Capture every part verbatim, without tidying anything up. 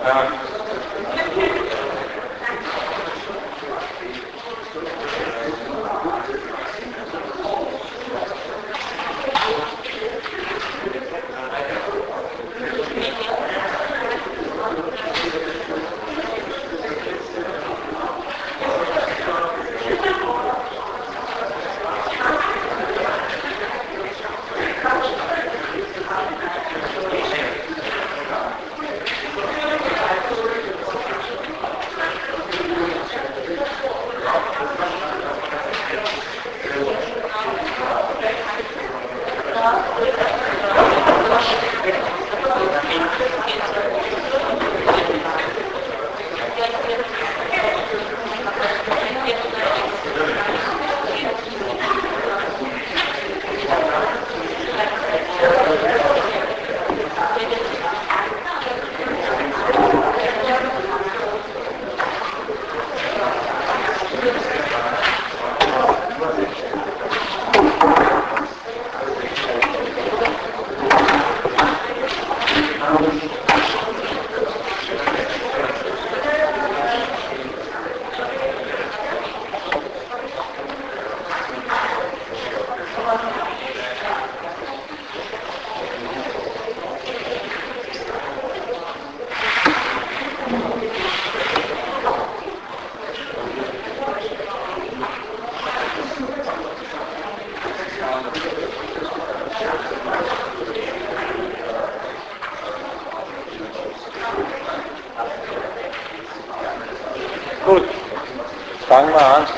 Gut, fangen wir an.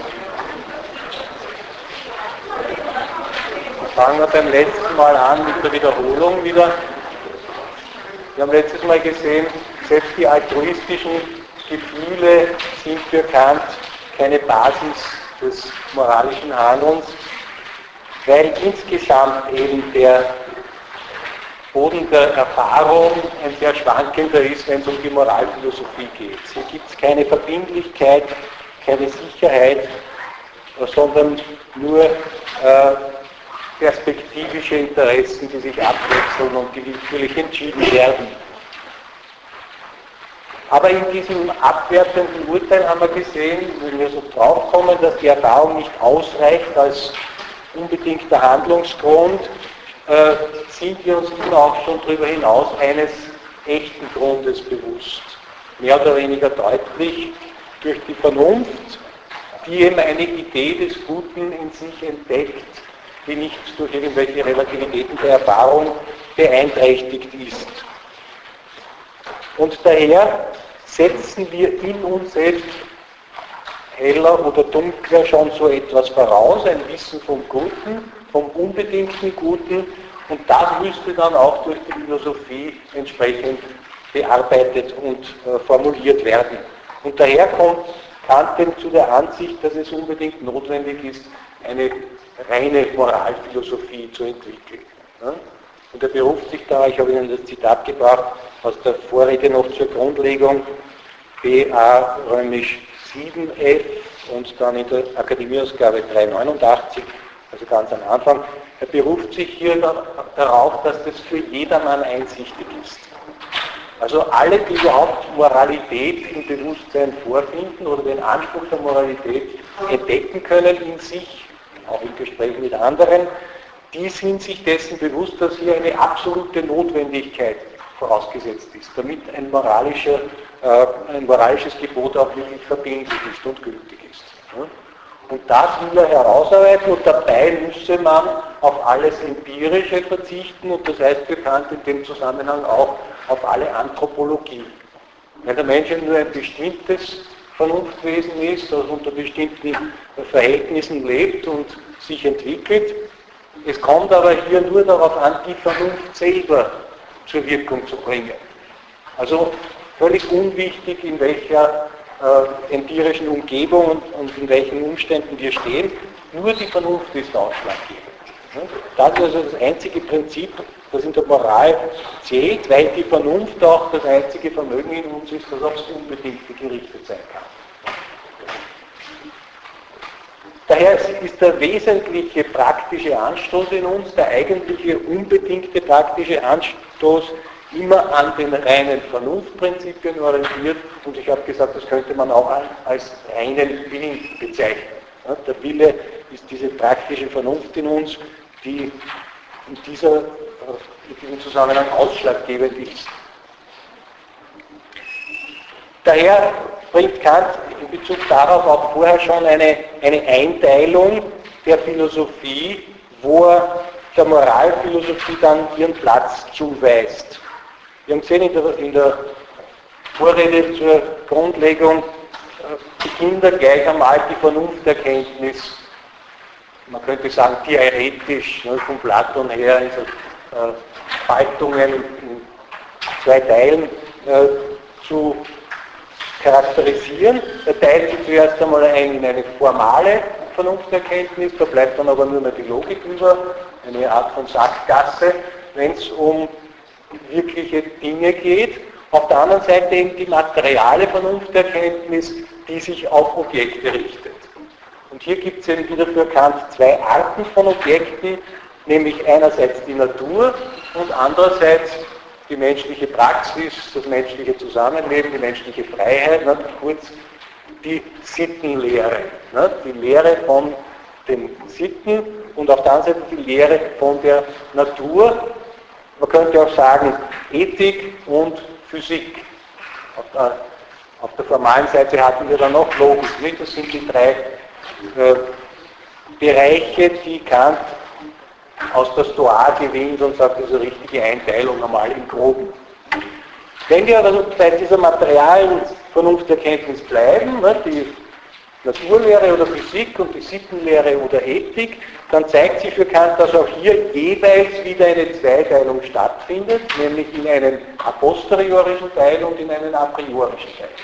Fangen wir beim letzten Mal an mit der Wiederholung wieder. Wir haben letztes Mal gesehen, selbst die altruistischen Gefühle sind für Kant keine Basis des moralischen Handelns, weil insgesamt eben der Boden der Erfahrung ein sehr schwankender ist, wenn es um die Moralphilosophie geht. Hier gibt es keine Verbindlichkeit, keine Sicherheit, sondern nur äh, perspektivische Interessen, die sich abwechseln und die willkürlich entschieden werden. Aber in diesem abwertenden Urteil haben wir gesehen, wenn wir so draufkommen, dass die Erfahrung nicht ausreicht als unbedingter Handlungsgrund, äh, sind wir uns immer auch schon darüber hinaus eines echten Grundes bewusst. Mehr oder weniger deutlich durch die Vernunft, die eben eine Idee des Guten in sich entdeckt, die nicht durch irgendwelche Relativitäten der Erfahrung beeinträchtigt ist. Und daher setzen wir in uns selbst heller oder dunkler schon so etwas voraus, ein Wissen vom Guten, vom unbedingten Guten, und das müsste dann auch durch die Philosophie entsprechend bearbeitet und äh, formuliert werden. Und daher kommt Kant denn zu der Ansicht, dass es unbedingt notwendig ist, eine reine Moralphilosophie zu entwickeln. Ja? Und er beruft sich da, ich habe Ihnen das Zitat gebracht, aus der Vorrede noch zur Grundlegung, B A römisch sieben F und dann in der Akademieausgabe dreihundertneunundachtzig, also ganz am Anfang. Er beruft sich hier darauf, dass das für jedermann einsichtig ist. Also alle, die überhaupt Moralität im Bewusstsein vorfinden oder den Anspruch der Moralität entdecken können in sich, auch im Gespräch mit anderen, die sind sich dessen bewusst, dass hier eine absolute Notwendigkeit vorausgesetzt ist, damit ein, moralischer, äh, ein moralisches Gebot auch wirklich verbindlich ist und gültig ist. Ja? Und das will er herausarbeiten, und dabei müsse man auf alles Empirische verzichten, und das heißt bekannt in dem Zusammenhang auch auf alle Anthropologie. Wenn der Mensch nur ein bestimmtes Vernunftwesen ist, das unter bestimmten Verhältnissen lebt und sich entwickelt, es kommt aber hier nur darauf an, die Vernunft selber zur Wirkung zu bringen. Also völlig unwichtig, in welcher äh, empirischen Umgebung und, und in welchen Umständen wir stehen, nur die Vernunft ist ausschlaggebend. Das ist also das einzige Prinzip, das in der Moral zählt, weil die Vernunft auch das einzige Vermögen in uns ist, das aufs Unbedingte gerichtet sein kann. Daher ist der wesentliche praktische Anstoß in uns, der eigentliche unbedingte praktische Anstoß immer an den reinen Vernunftprinzipien orientiert und ich habe gesagt, das könnte man auch als reinen Willen bezeichnen. Ja, der Wille ist diese praktische Vernunft in uns, die in, dieser, in diesem Zusammenhang ausschlaggebend ist. Daher bringt Kant in Bezug darauf auch vorher schon eine, eine Einteilung der Philosophie, wo er der Moralphilosophie dann ihren Platz zuweist. Wir haben gesehen in der, in der Vorrede zur Grundlegung, die Kinder gleich einmal die Vernunfterkenntnis, man könnte sagen theoretisch, ne, von Platon her, also äh, Spaltungen in zwei Teilen äh, zu charakterisieren. Er teilt sie zuerst einmal ein in eine formale Vernunfterkenntnis, da bleibt dann aber nur mehr die Logik über, eine Art von Sackgasse, wenn es um wirkliche Dinge geht. Auf der anderen Seite eben die materiale Vernunfterkenntnis, die sich auf Objekte richtet. Und hier gibt es eben wieder für Kant zwei Arten von Objekten, nämlich einerseits die Natur und andererseits die menschliche Praxis, das menschliche Zusammenleben, die menschliche Freiheit, ne, kurz die Sittenlehre, ne, die Lehre von den Sitten und auf der anderen Seite die Lehre von der Natur. Man könnte auch sagen Ethik und Physik. Auf der, auf der formalen Seite hatten wir dann noch Logik, nicht? Das sind die drei äh, Bereiche, die Kant aus der Stoa gewinnt und sagt, das ist eine richtige Einteilung einmal im Groben. Wenn wir also bei dieser materialen Vernunfterkenntnis bleiben, ne, die Naturlehre oder Physik und die Sittenlehre oder Ethik, dann zeigt sich für Kant, dass auch hier jeweils wieder eine Zweiteilung stattfindet, nämlich in einen a posteriorischen Teil und in einen a priorischen Teil.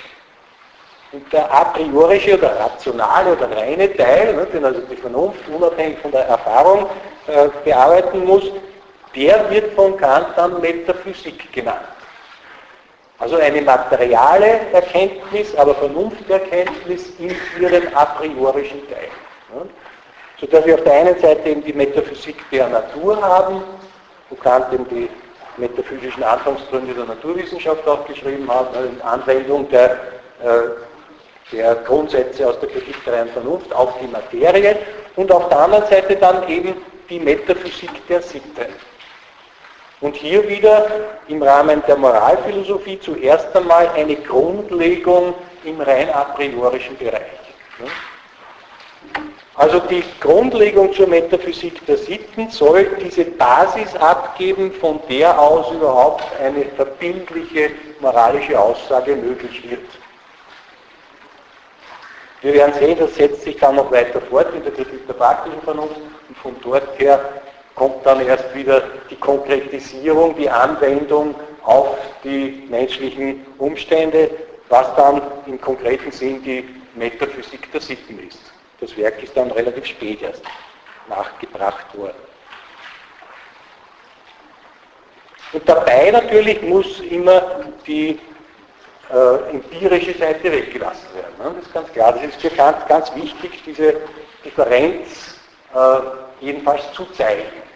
Und der a priorische oder rationale oder reine Teil, ne, den also die Vernunft unabhängig von der Erfahrung äh, bearbeiten muss, der wird von Kant dann Metaphysik genannt. Also eine materiale Erkenntnis, aber Vernunfterkenntnis in ihrem a priorischen Teil. Ja, sodass wir auf der einen Seite eben die Metaphysik der Natur haben, wo Kant eben die metaphysischen Anfangsgründe der Naturwissenschaft auch geschrieben hat, in Anwendung der, äh, der Grundsätze aus der Kritik der reinen Vernunft auf die Materie und auf der anderen Seite dann eben die Metaphysik der Sitte. Und hier wieder im Rahmen der Moralphilosophie zuerst einmal eine Grundlegung im rein a priorischen Bereich. Also die Grundlegung zur Metaphysik der Sitten soll diese Basis abgeben, von der aus überhaupt eine verbindliche moralische Aussage möglich wird. Wir werden sehen, das setzt sich dann noch weiter fort in der Kritik der praktischen Vernunft und von dort her kommt dann erst wieder die Konkretisierung, die Anwendung auf die menschlichen Umstände, was dann im konkreten Sinn die Metaphysik der Sitten ist. Das Werk ist dann relativ spät erst nachgebracht worden. Und dabei natürlich muss immer die äh, empirische Seite weggelassen werden. Ne? Das ist ganz klar. Das ist für Kant ganz wichtig, diese Differenz äh, jedenfalls zu zeigen.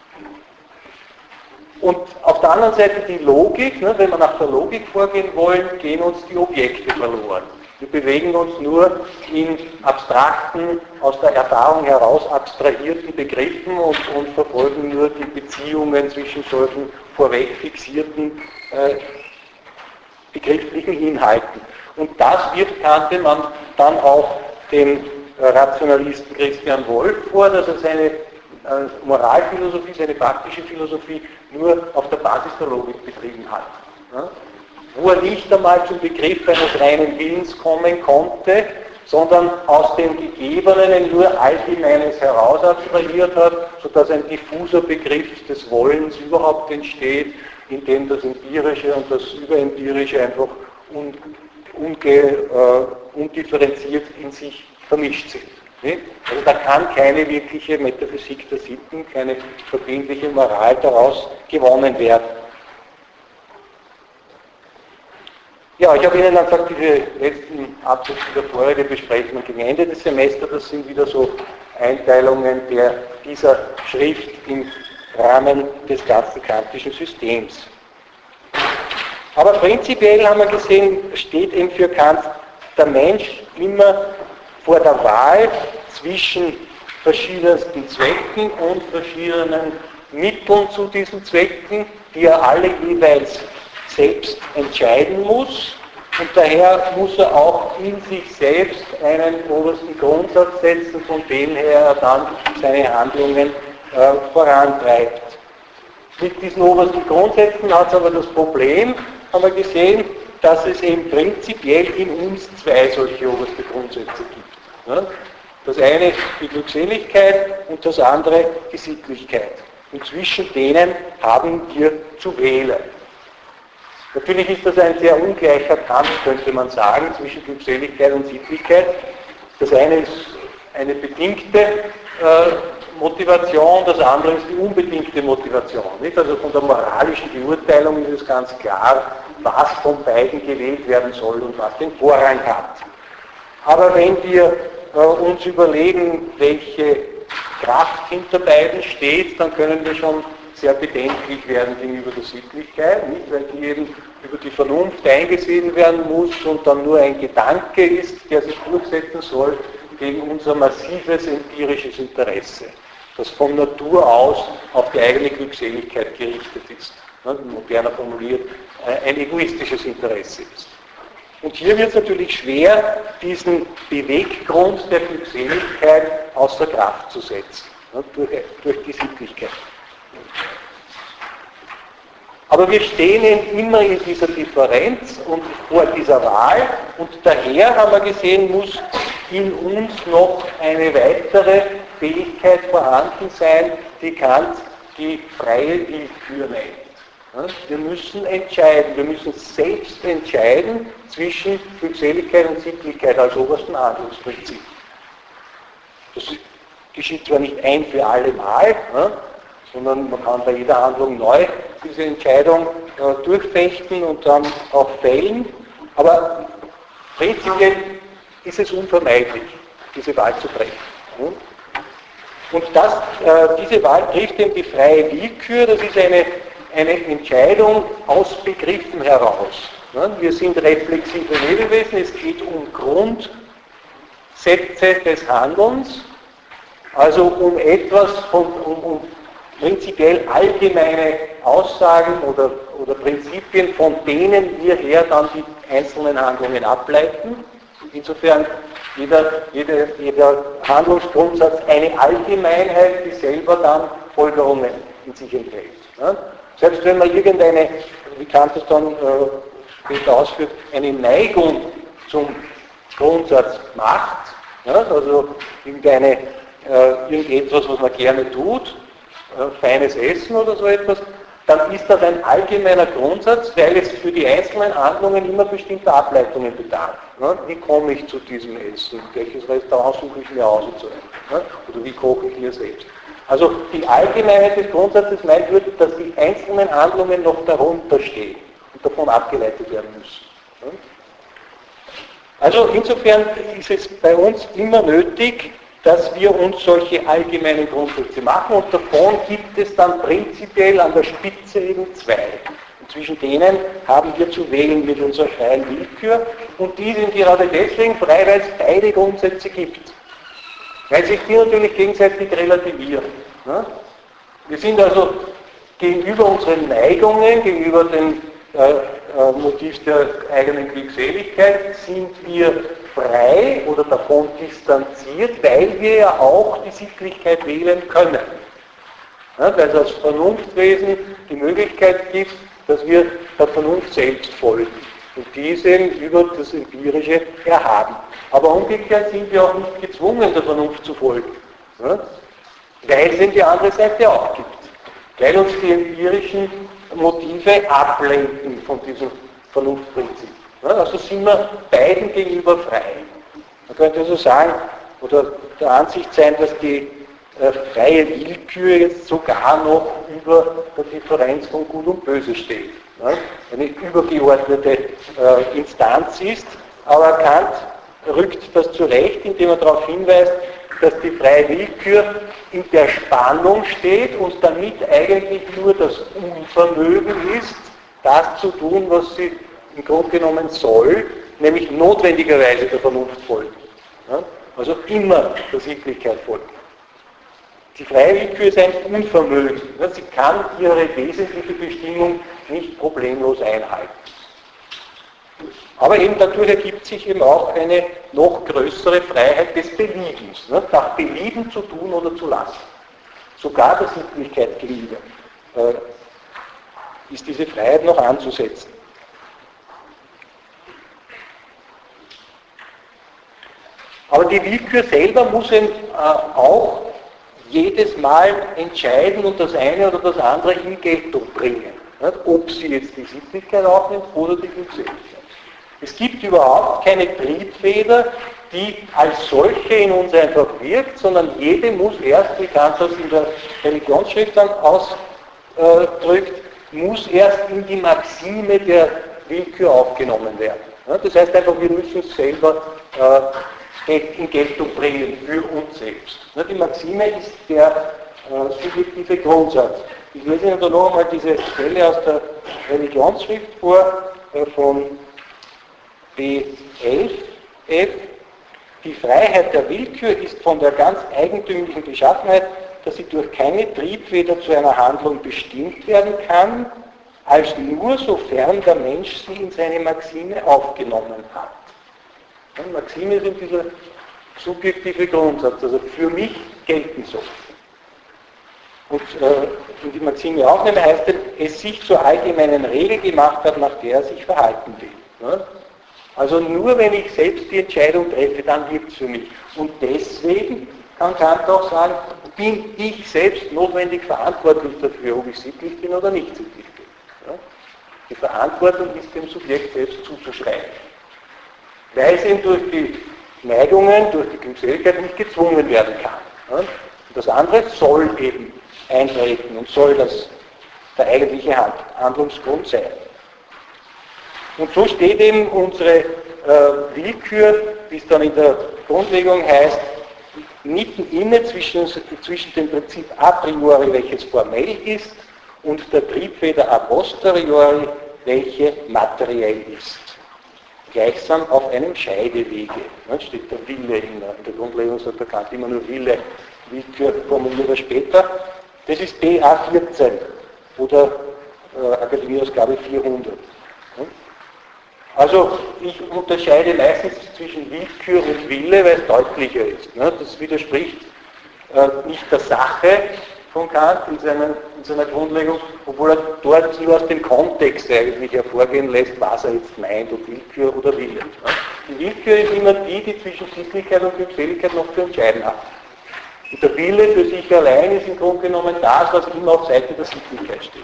Und auf der anderen Seite die Logik, ne, wenn wir nach der Logik vorgehen wollen, gehen uns die Objekte verloren. Wir bewegen uns nur in abstrakten, aus der Erfahrung heraus abstrahierten Begriffen und, und verfolgen nur die Beziehungen zwischen solchen vorweg fixierten äh, begrifflichen Inhalten. Und das wirft Kant man dann auch dem Rationalisten Christian Wolff vor, dass er seine Moralphilosophie, seine praktische Philosophie nur auf der Basis der Logik betrieben hat. Ja? Wo er nicht einmal zum Begriff eines reinen Willens kommen konnte, sondern aus dem Gegebenen nur Allgemeines heraus abstrahiert hat, sodass ein diffuser Begriff des Wollens überhaupt entsteht, in dem das Empirische und das Überempirische einfach un, unge, äh, undifferenziert in sich vermischt sind. Also da kann keine wirkliche Metaphysik der Sitten, keine verbindliche Moral daraus gewonnen werden. Ja, ich habe Ihnen dann gesagt, diese letzten Absätze der Vorrede besprechen wir gegen Ende des Semesters. Das sind wieder so Einteilungen der, dieser Schrift im Rahmen des ganzen kantischen Systems. Aber prinzipiell haben wir gesehen, steht eben für Kant der Mensch immer vor der Wahl zwischen verschiedensten Zwecken und verschiedenen Mitteln zu diesen Zwecken, die er alle jeweils selbst entscheiden muss. Und daher muss er auch in sich selbst einen obersten Grundsatz setzen, von dem her er dann seine Handlungen äh, vorantreibt. Mit diesen obersten Grundsätzen hat es aber das Problem, haben wir gesehen, dass es eben prinzipiell in uns zwei solche oberste Grundsätze gibt. Ja? Das eine ist die Glückseligkeit und das andere die Sittlichkeit. Und zwischen denen haben wir zu wählen. Natürlich ist das ein sehr ungleicher Kampf, könnte man sagen, zwischen Glückseligkeit und Sittlichkeit. Das eine ist eine bedingte äh, Motivation, das andere ist die unbedingte Motivation. Nicht? Also von der moralischen Beurteilung ist es ganz klar, was von beiden gewählt werden soll und was den Vorrang hat. Aber wenn wir äh, uns überlegen, welche Kraft hinter beiden steht, dann können wir schon sehr bedenklich werden gegenüber der Sittlichkeit, nicht? Weil die eben über die Vernunft eingesehen werden muss und dann nur ein Gedanke ist, der sich durchsetzen soll gegen unser massives empirisches Interesse, das von Natur aus auf die eigene Glückseligkeit gerichtet ist. Moderner formuliert, ein egoistisches Interesse ist. Und hier wird es natürlich schwer, diesen Beweggrund der Glückseligkeit außer Kraft zu setzen, durch, durch die Sittlichkeit. Aber wir stehen eben immer in dieser Differenz und vor dieser Wahl und daher haben wir gesehen, muss in uns noch eine weitere Fähigkeit vorhanden sein, die Kant die freie Willkür nennt. Wir müssen entscheiden, wir müssen selbst entscheiden zwischen Glückseligkeit und Sittlichkeit als obersten Handlungsprinzip. Das geschieht zwar nicht ein für alle Mal, sondern man kann bei jeder Handlung neu diese Entscheidung äh, durchfechten und dann auch fällen. Aber prinzipiell ist es unvermeidlich, diese Wahl zu treffen. Hm? Und das, äh, diese Wahl trifft eben die freie Willkür, das ist eine, eine Entscheidung aus Begriffen heraus. Hm? Wir sind reflexive Lebewesen, es geht um Grundsätze des Handelns, also um etwas, von, um, um prinzipiell allgemeine Aussagen oder, oder Prinzipien, von denen wir her dann die einzelnen Handlungen ableiten. Insofern jeder, jeder, jeder Handlungsgrundsatz eine Allgemeinheit, die selber dann Folgerungen in sich enthält. Ja? Selbst wenn man irgendeine, wie Kant es dann äh, später ausführt, eine Neigung zum Grundsatz macht, ja? Also irgendeine, äh, irgendetwas, was man gerne tut, feines Essen oder so etwas, dann ist das ein allgemeiner Grundsatz, weil es für die einzelnen Handlungen immer bestimmte Ableitungen bedarf. Wie komme ich zu diesem Essen? Welches Restaurant suche ich mir aus und so weiter? Oder wie koche ich mir selbst? Also die Allgemeinheit des Grundsatzes meint nur, dass die einzelnen Handlungen noch darunter stehen und davon abgeleitet werden müssen. Also insofern ist es bei uns immer nötig, dass wir uns solche allgemeinen Grundsätze machen und davon gibt es dann prinzipiell an der Spitze eben zwei. Und zwischen denen haben wir zu wählen mit unserer freien Willkür und die sind gerade deswegen frei, weil es beide Grundsätze gibt. Weil sich die natürlich gegenseitig relativieren. Wir sind also gegenüber unseren Neigungen, gegenüber dem äh, äh, Motiv der eigenen Glückseligkeit, sind wir frei oder davon distanziert, weil wir ja auch die Sittlichkeit wählen können. Ja, weil es als Vernunftwesen die Möglichkeit gibt, dass wir der Vernunft selbst folgen und diese über das Empirische erhaben. Aber umgekehrt sind wir auch nicht gezwungen, der Vernunft zu folgen, ja, weil es eben die andere Seite auch gibt. Weil uns die empirischen Motive ablenken von diesem Vernunftprinzip. Ja, also sind wir beiden gegenüber frei. Man könnte also sagen, oder der Ansicht sein, dass die äh, freie Willkür jetzt sogar noch über der Differenz von Gut und Böse steht. Ja, eine übergeordnete äh, Instanz ist, aber Kant rückt das zurecht, indem er darauf hinweist, dass die freie Willkür in der Spannung steht und damit eigentlich nur das Unvermögen ist, das zu tun, was sie im Grunde genommen soll, nämlich notwendigerweise der Vernunft folgen. Ja? Also immer der Sittlichkeit folgen. Die freie Willkür ist ein Unvermögen. Ja? Sie kann ihre wesentliche Bestimmung nicht problemlos einhalten. Aber eben dadurch ergibt sich eben auch eine noch größere Freiheit des Beliebens, ne? Nach Belieben zu tun oder zu lassen. Sogar der Sittlichkeit gegenüber äh, ist diese Freiheit noch anzusetzen. Aber die Willkür selber muss eben äh, auch jedes Mal entscheiden und das eine oder das andere in Geltung bringen. Nicht? Ob sie jetzt die Sittlichkeit aufnimmt oder die Glückseligkeit. Es gibt überhaupt keine Triebfeder, die als solche in uns einfach wirkt, sondern jede muss erst, wie Kant das in der Religionsschrift dann ausdrückt, muss erst in die Maxime der Willkür aufgenommen werden. Das heißt einfach, wir müssen es selber in Geltung bringen für uns selbst. Die Maxime ist der subjektive Grundsatz. Ich lese Ihnen da noch einmal diese Stelle aus der Religionsschrift vor, von B elf F. Die Freiheit der Willkür ist von der ganz eigentümlichen Beschaffenheit, dass sie durch keine Triebfeder zu einer Handlung bestimmt werden kann, als nur sofern der Mensch sie in seine Maxime aufgenommen hat. Ja, Maxime sind dieser subjektive Grundsatz, also für mich gelten soll. Und äh, in die Maxime aufnehmen heißt es, es sich zur allgemeinen Regel gemacht hat, nach der er sich verhalten will. Ja? Also nur wenn ich selbst die Entscheidung treffe, dann wirkt es für mich. Und deswegen kann Kant auch sagen, bin ich selbst notwendig verantwortlich dafür, ob ich sittlich bin oder nicht sittlich bin. Ja? Die Verantwortung ist dem Subjekt selbst zuzuschreiben. Weil es eben durch die Neigungen, durch die Glückseligkeit nicht gezwungen werden kann. Ja? Und das andere soll eben eintreten und soll das der eigentliche Handlungsgrund sein. Und so steht eben unsere äh, Willkür, wie es dann in der Grundlegung heißt, mitten inne zwischen, zwischen dem Prinzip a priori, welches formell ist, und der Triebfeder a posteriori, welche materiell ist. Gleichsam auf einem Scheidewege. Da steht der Wille in der, in der Grundlegung, sagt der Kant immer nur Wille, Willkür formuliert er später. Das ist B A vierzehn oder äh, Akademieausgabe vierhundert. Also ich unterscheide meistens zwischen Willkür und Wille, weil es deutlicher ist. Das widerspricht nicht der Sache von Kant in seiner, in seiner Grundlegung, obwohl er dort nur aus dem Kontext eigentlich hervorgehen lässt, was er jetzt meint, ob Willkür oder Wille. Die Willkür ist immer die, die zwischen Sittlichkeit und Glückseligkeit noch zu entscheiden hat. Und der Wille für sich allein ist im Grunde genommen das, was immer auf Seite der Sittlichkeit steht.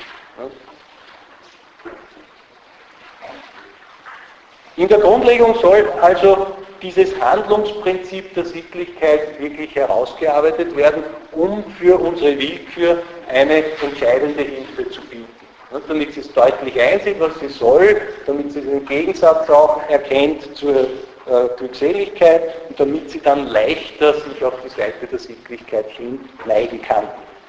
In der Grundlegung soll also dieses Handlungsprinzip der Sittlichkeit wirklich herausgearbeitet werden, um für unsere Willkür eine entscheidende Hilfe zu bieten. Damit sie es deutlich einsieht, was sie soll, damit sie den Gegensatz auch erkennt zur äh, Glückseligkeit und damit sie dann leichter sich auf die Seite der Sittlichkeit hin neigen kann.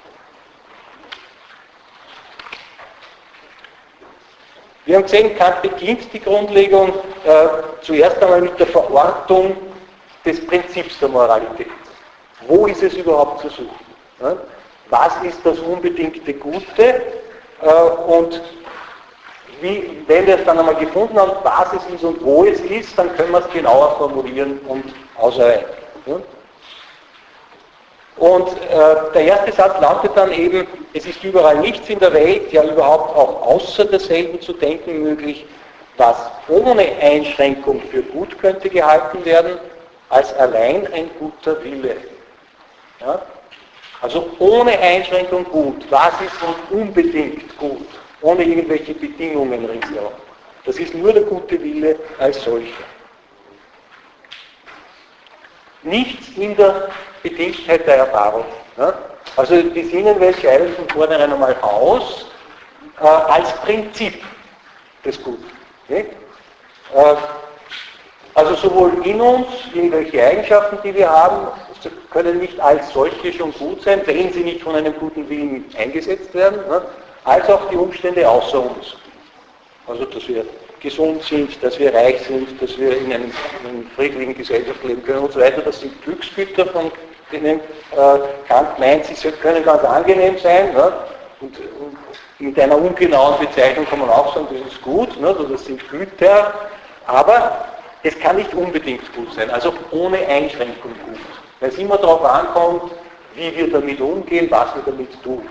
Wir haben gesehen, Kant beginnt die Grundlegung äh, zuerst einmal mit der Verortung des Prinzips der Moralität. Wo ist es überhaupt zu suchen? Ja? Was ist das unbedingte Gute? Äh, und wie, wenn wir es dann einmal gefunden haben, was es ist und wo es ist, dann können wir es genauer formulieren und ausarbeiten. Ja? Und äh, der erste Satz lautet dann eben, es ist überall nichts in der Welt, ja überhaupt auch außer derselben zu denken möglich, was ohne Einschränkung für gut könnte gehalten werden, als allein ein guter Wille. Ja? Also ohne Einschränkung gut. Was ist und unbedingt gut? Ohne irgendwelche Bedingungen ringsherum. Das ist nur der gute Wille als solcher. Nichts in der Bedingtheit der Erfahrung. Ja? Also die Sinnenwelt scheidet von vornherein einmal aus äh, als Prinzip des Guten. Nicht? Äh, also sowohl in uns, irgendwelche Eigenschaften, die wir haben, können nicht als solche schon gut sein, wenn sie nicht von einem guten Willen eingesetzt werden, ne? Als auch die Umstände außer uns. Also, dass wir gesund sind, dass wir reich sind, dass wir in einem, in einer friedlichen Gesellschaft leben können und so weiter. Das sind Glücksgüter, von denen äh, Kant meint, sie können ganz angenehm sein. Ne? Und, und mit einer ungenauen Bezeichnung kann man auch sagen, das ist gut, ne? Also das sind Güter, aber es kann nicht unbedingt gut sein, also ohne Einschränkung gut. Weil es immer darauf ankommt, wie wir damit umgehen, was wir damit tun.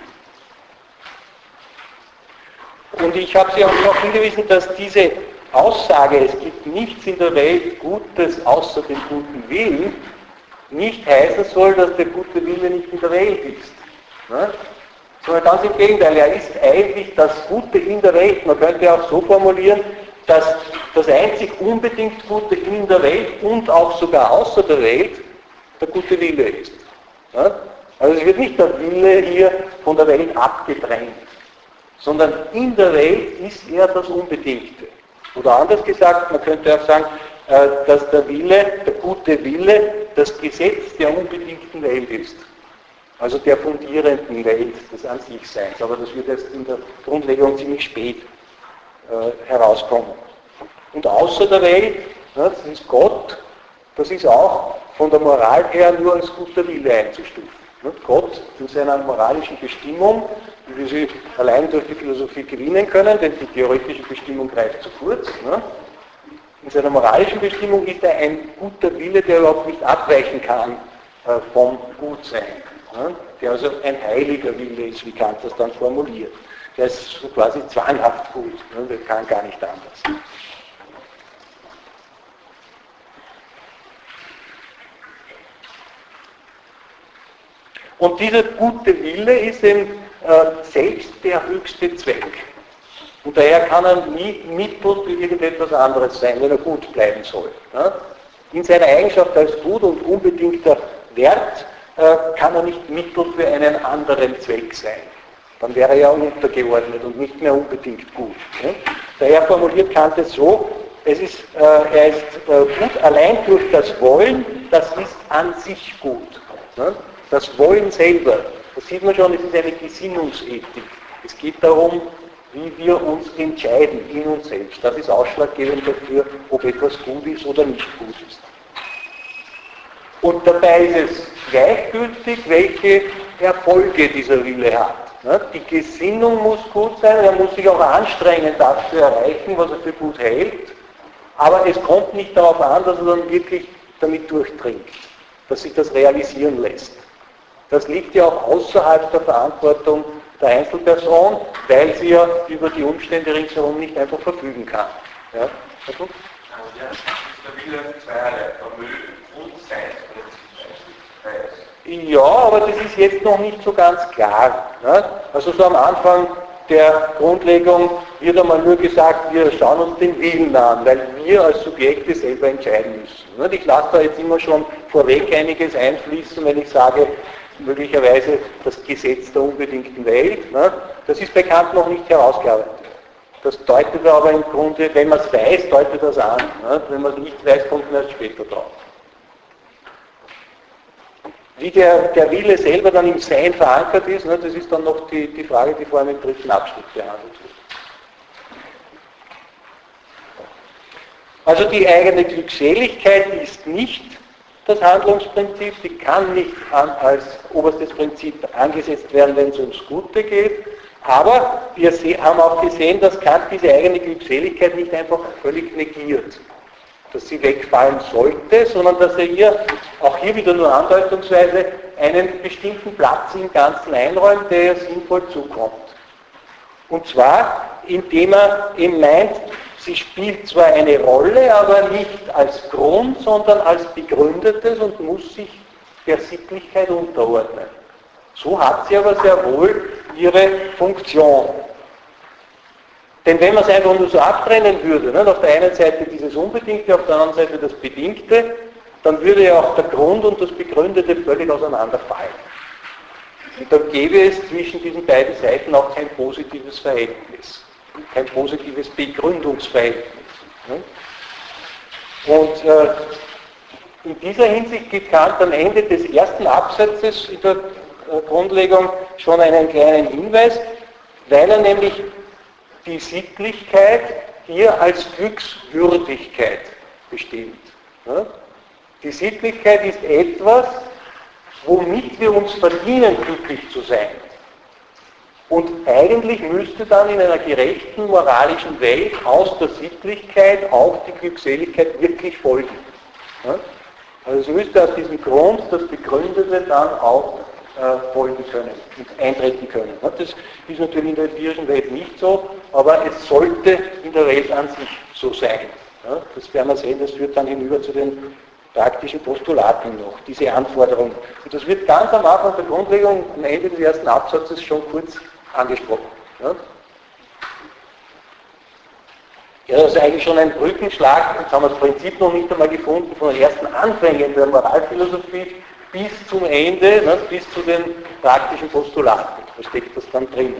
Und ich habe Sie auch darauf hingewiesen, dass diese Aussage, es gibt nichts in der Welt Gutes außer dem guten Willen, nicht heißen soll, dass der gute Wille nicht in der Welt ist. Ne? Sondern ganz im Gegenteil, er ist eigentlich das Gute in der Welt. Man könnte auch so formulieren, dass das einzig unbedingt Gute in der Welt und auch sogar außer der Welt der gute Wille ist. Ne? Also es wird nicht der Wille hier von der Welt abgedrängt, sondern in der Welt ist er das Unbedingte. Oder anders gesagt, man könnte auch sagen, dass der Wille, der gute Wille, das Gesetz der unbedingten Welt ist. Also der fundierenden Welt des An-sich-Seins. Aber das wird jetzt in der Grundlegung ziemlich spät äh, herauskommen. Und außer der Welt, ne, das ist Gott, das ist auch von der Moral her nur als guter Wille einzustufen. Ne? Gott in seiner moralischen Bestimmung, wie wir sie allein durch die Philosophie gewinnen können, denn die theoretische Bestimmung greift zu kurz. Ne? In seiner moralischen Bestimmung ist er ein guter Wille, der überhaupt nicht abweichen kann äh, vom Gutsein. Ne? Der also ein heiliger Wille ist, wie Kant das dann formuliert. Der ist so quasi zwanghaft gut, ne? Der kann gar nicht anders. Und dieser gute Wille ist eben äh, selbst der höchste Zweck. Und daher kann er nie Mittel für irgendetwas anderes sein, wenn er gut bleiben soll. Ne? In seiner Eigenschaft als gut und unbedingter Wert äh, kann er nicht Mittel für einen anderen Zweck sein. Dann wäre er ja untergeordnet und nicht mehr unbedingt gut. Ne? Daher formuliert Kant es so, es ist, äh, er ist äh, gut allein durch das Wollen, das ist an sich gut. Ne? Das Wollen selber, das sieht man schon, es ist eine Gesinnungsethik. Es geht darum, wie wir uns entscheiden in uns selbst. Das ist ausschlaggebend dafür, ob etwas gut ist oder nicht gut ist. Und dabei ist es gleichgültig, welche Erfolge dieser Wille hat. Die Gesinnung muss gut sein, er muss sich auch anstrengen, das zu erreichen, was er für gut hält. Aber es kommt nicht darauf an, dass er dann wirklich damit durchdringt, dass sich das realisieren lässt. Das liegt ja auch außerhalb der Verantwortung der Einzelperson, weil sie ja über die Umstände ringsherum nicht einfach verfügen kann. Ja, also, ja, der Wille zweierlei, Vermögen und Seinsprinzip. Ja, aber das ist jetzt noch nicht so ganz klar. Ne? Also so am Anfang der Grundlegung wird einmal nur gesagt, wir schauen uns den Willen an, weil wir als Subjekte selber entscheiden müssen. Ich lasse da jetzt immer schon vorweg einiges einfließen, wenn ich sage, möglicherweise das Gesetz der unbedingten Welt. Ne? Das ist bei Kant noch nicht herausgearbeitet. Das deutet er aber im Grunde, wenn man es weiß, deutet das an. Ne? Wenn man es nicht weiß, kommt man erst später drauf. Wie der, der Wille selber dann im Sein verankert ist, ne? Das ist dann noch die, die Frage, die vor allem im dritten Abschnitt behandelt wird. Also die eigene Glückseligkeit ist nicht das Handlungsprinzip, die kann nicht an, als oberstes Prinzip angesetzt werden, wenn es ums Gute geht, aber wir haben auch gesehen, dass Kant diese eigene Glückseligkeit nicht einfach völlig negiert, dass sie wegfallen sollte, sondern dass er ihr, auch hier wieder nur andeutungsweise, einen bestimmten Platz im Ganzen einräumt, der ihr sinnvoll zukommt. Und zwar, indem er eben meint, sie spielt zwar eine Rolle, aber nicht als Grund, sondern als begründetes und muss sich der Sittlichkeit unterordnen. So hat sie aber sehr wohl ihre Funktion. Denn wenn man es einfach nur so abtrennen würde, ne, auf der einen Seite dieses Unbedingte, auf der anderen Seite das Bedingte, dann würde ja auch der Grund und das Begründete völlig auseinanderfallen. Und dann gäbe es zwischen diesen beiden Seiten auch kein positives Verhältnis. Kein positives Begründungsverhältnis. Und äh, in dieser Hinsicht gibt Kant am Ende des ersten Absatzes in der äh, Grundlegung schon einen kleinen Hinweis, weil er nämlich die Sittlichkeit hier als Glückswürdigkeit bestimmt. Die Sittlichkeit ist etwas, womit wir uns verdienen, glücklich zu sein. Und eigentlich müsste dann in einer gerechten moralischen Welt aus der Sittlichkeit auch die Glückseligkeit wirklich folgen. Also es müsste aus diesem Grund das Begründete dann auch äh, folgen können und eintreten können. Das ist natürlich in der empirischen Welt nicht so, aber es sollte in der Welt an sich so sein. Das werden wir sehen, das führt dann hinüber zu den praktischen Postulaten noch, diese Anforderung. Und das wird ganz am Anfang der Grundlegung, am Ende des ersten Absatzes schon kurz angesprochen. Ja? Ja, das ist eigentlich schon ein Brückenschlag, jetzt haben wir das Prinzip noch nicht einmal gefunden, von den ersten Anfängen der Moralphilosophie bis zum Ende, ne, bis zu den praktischen Postulaten. Da steckt das dann drin.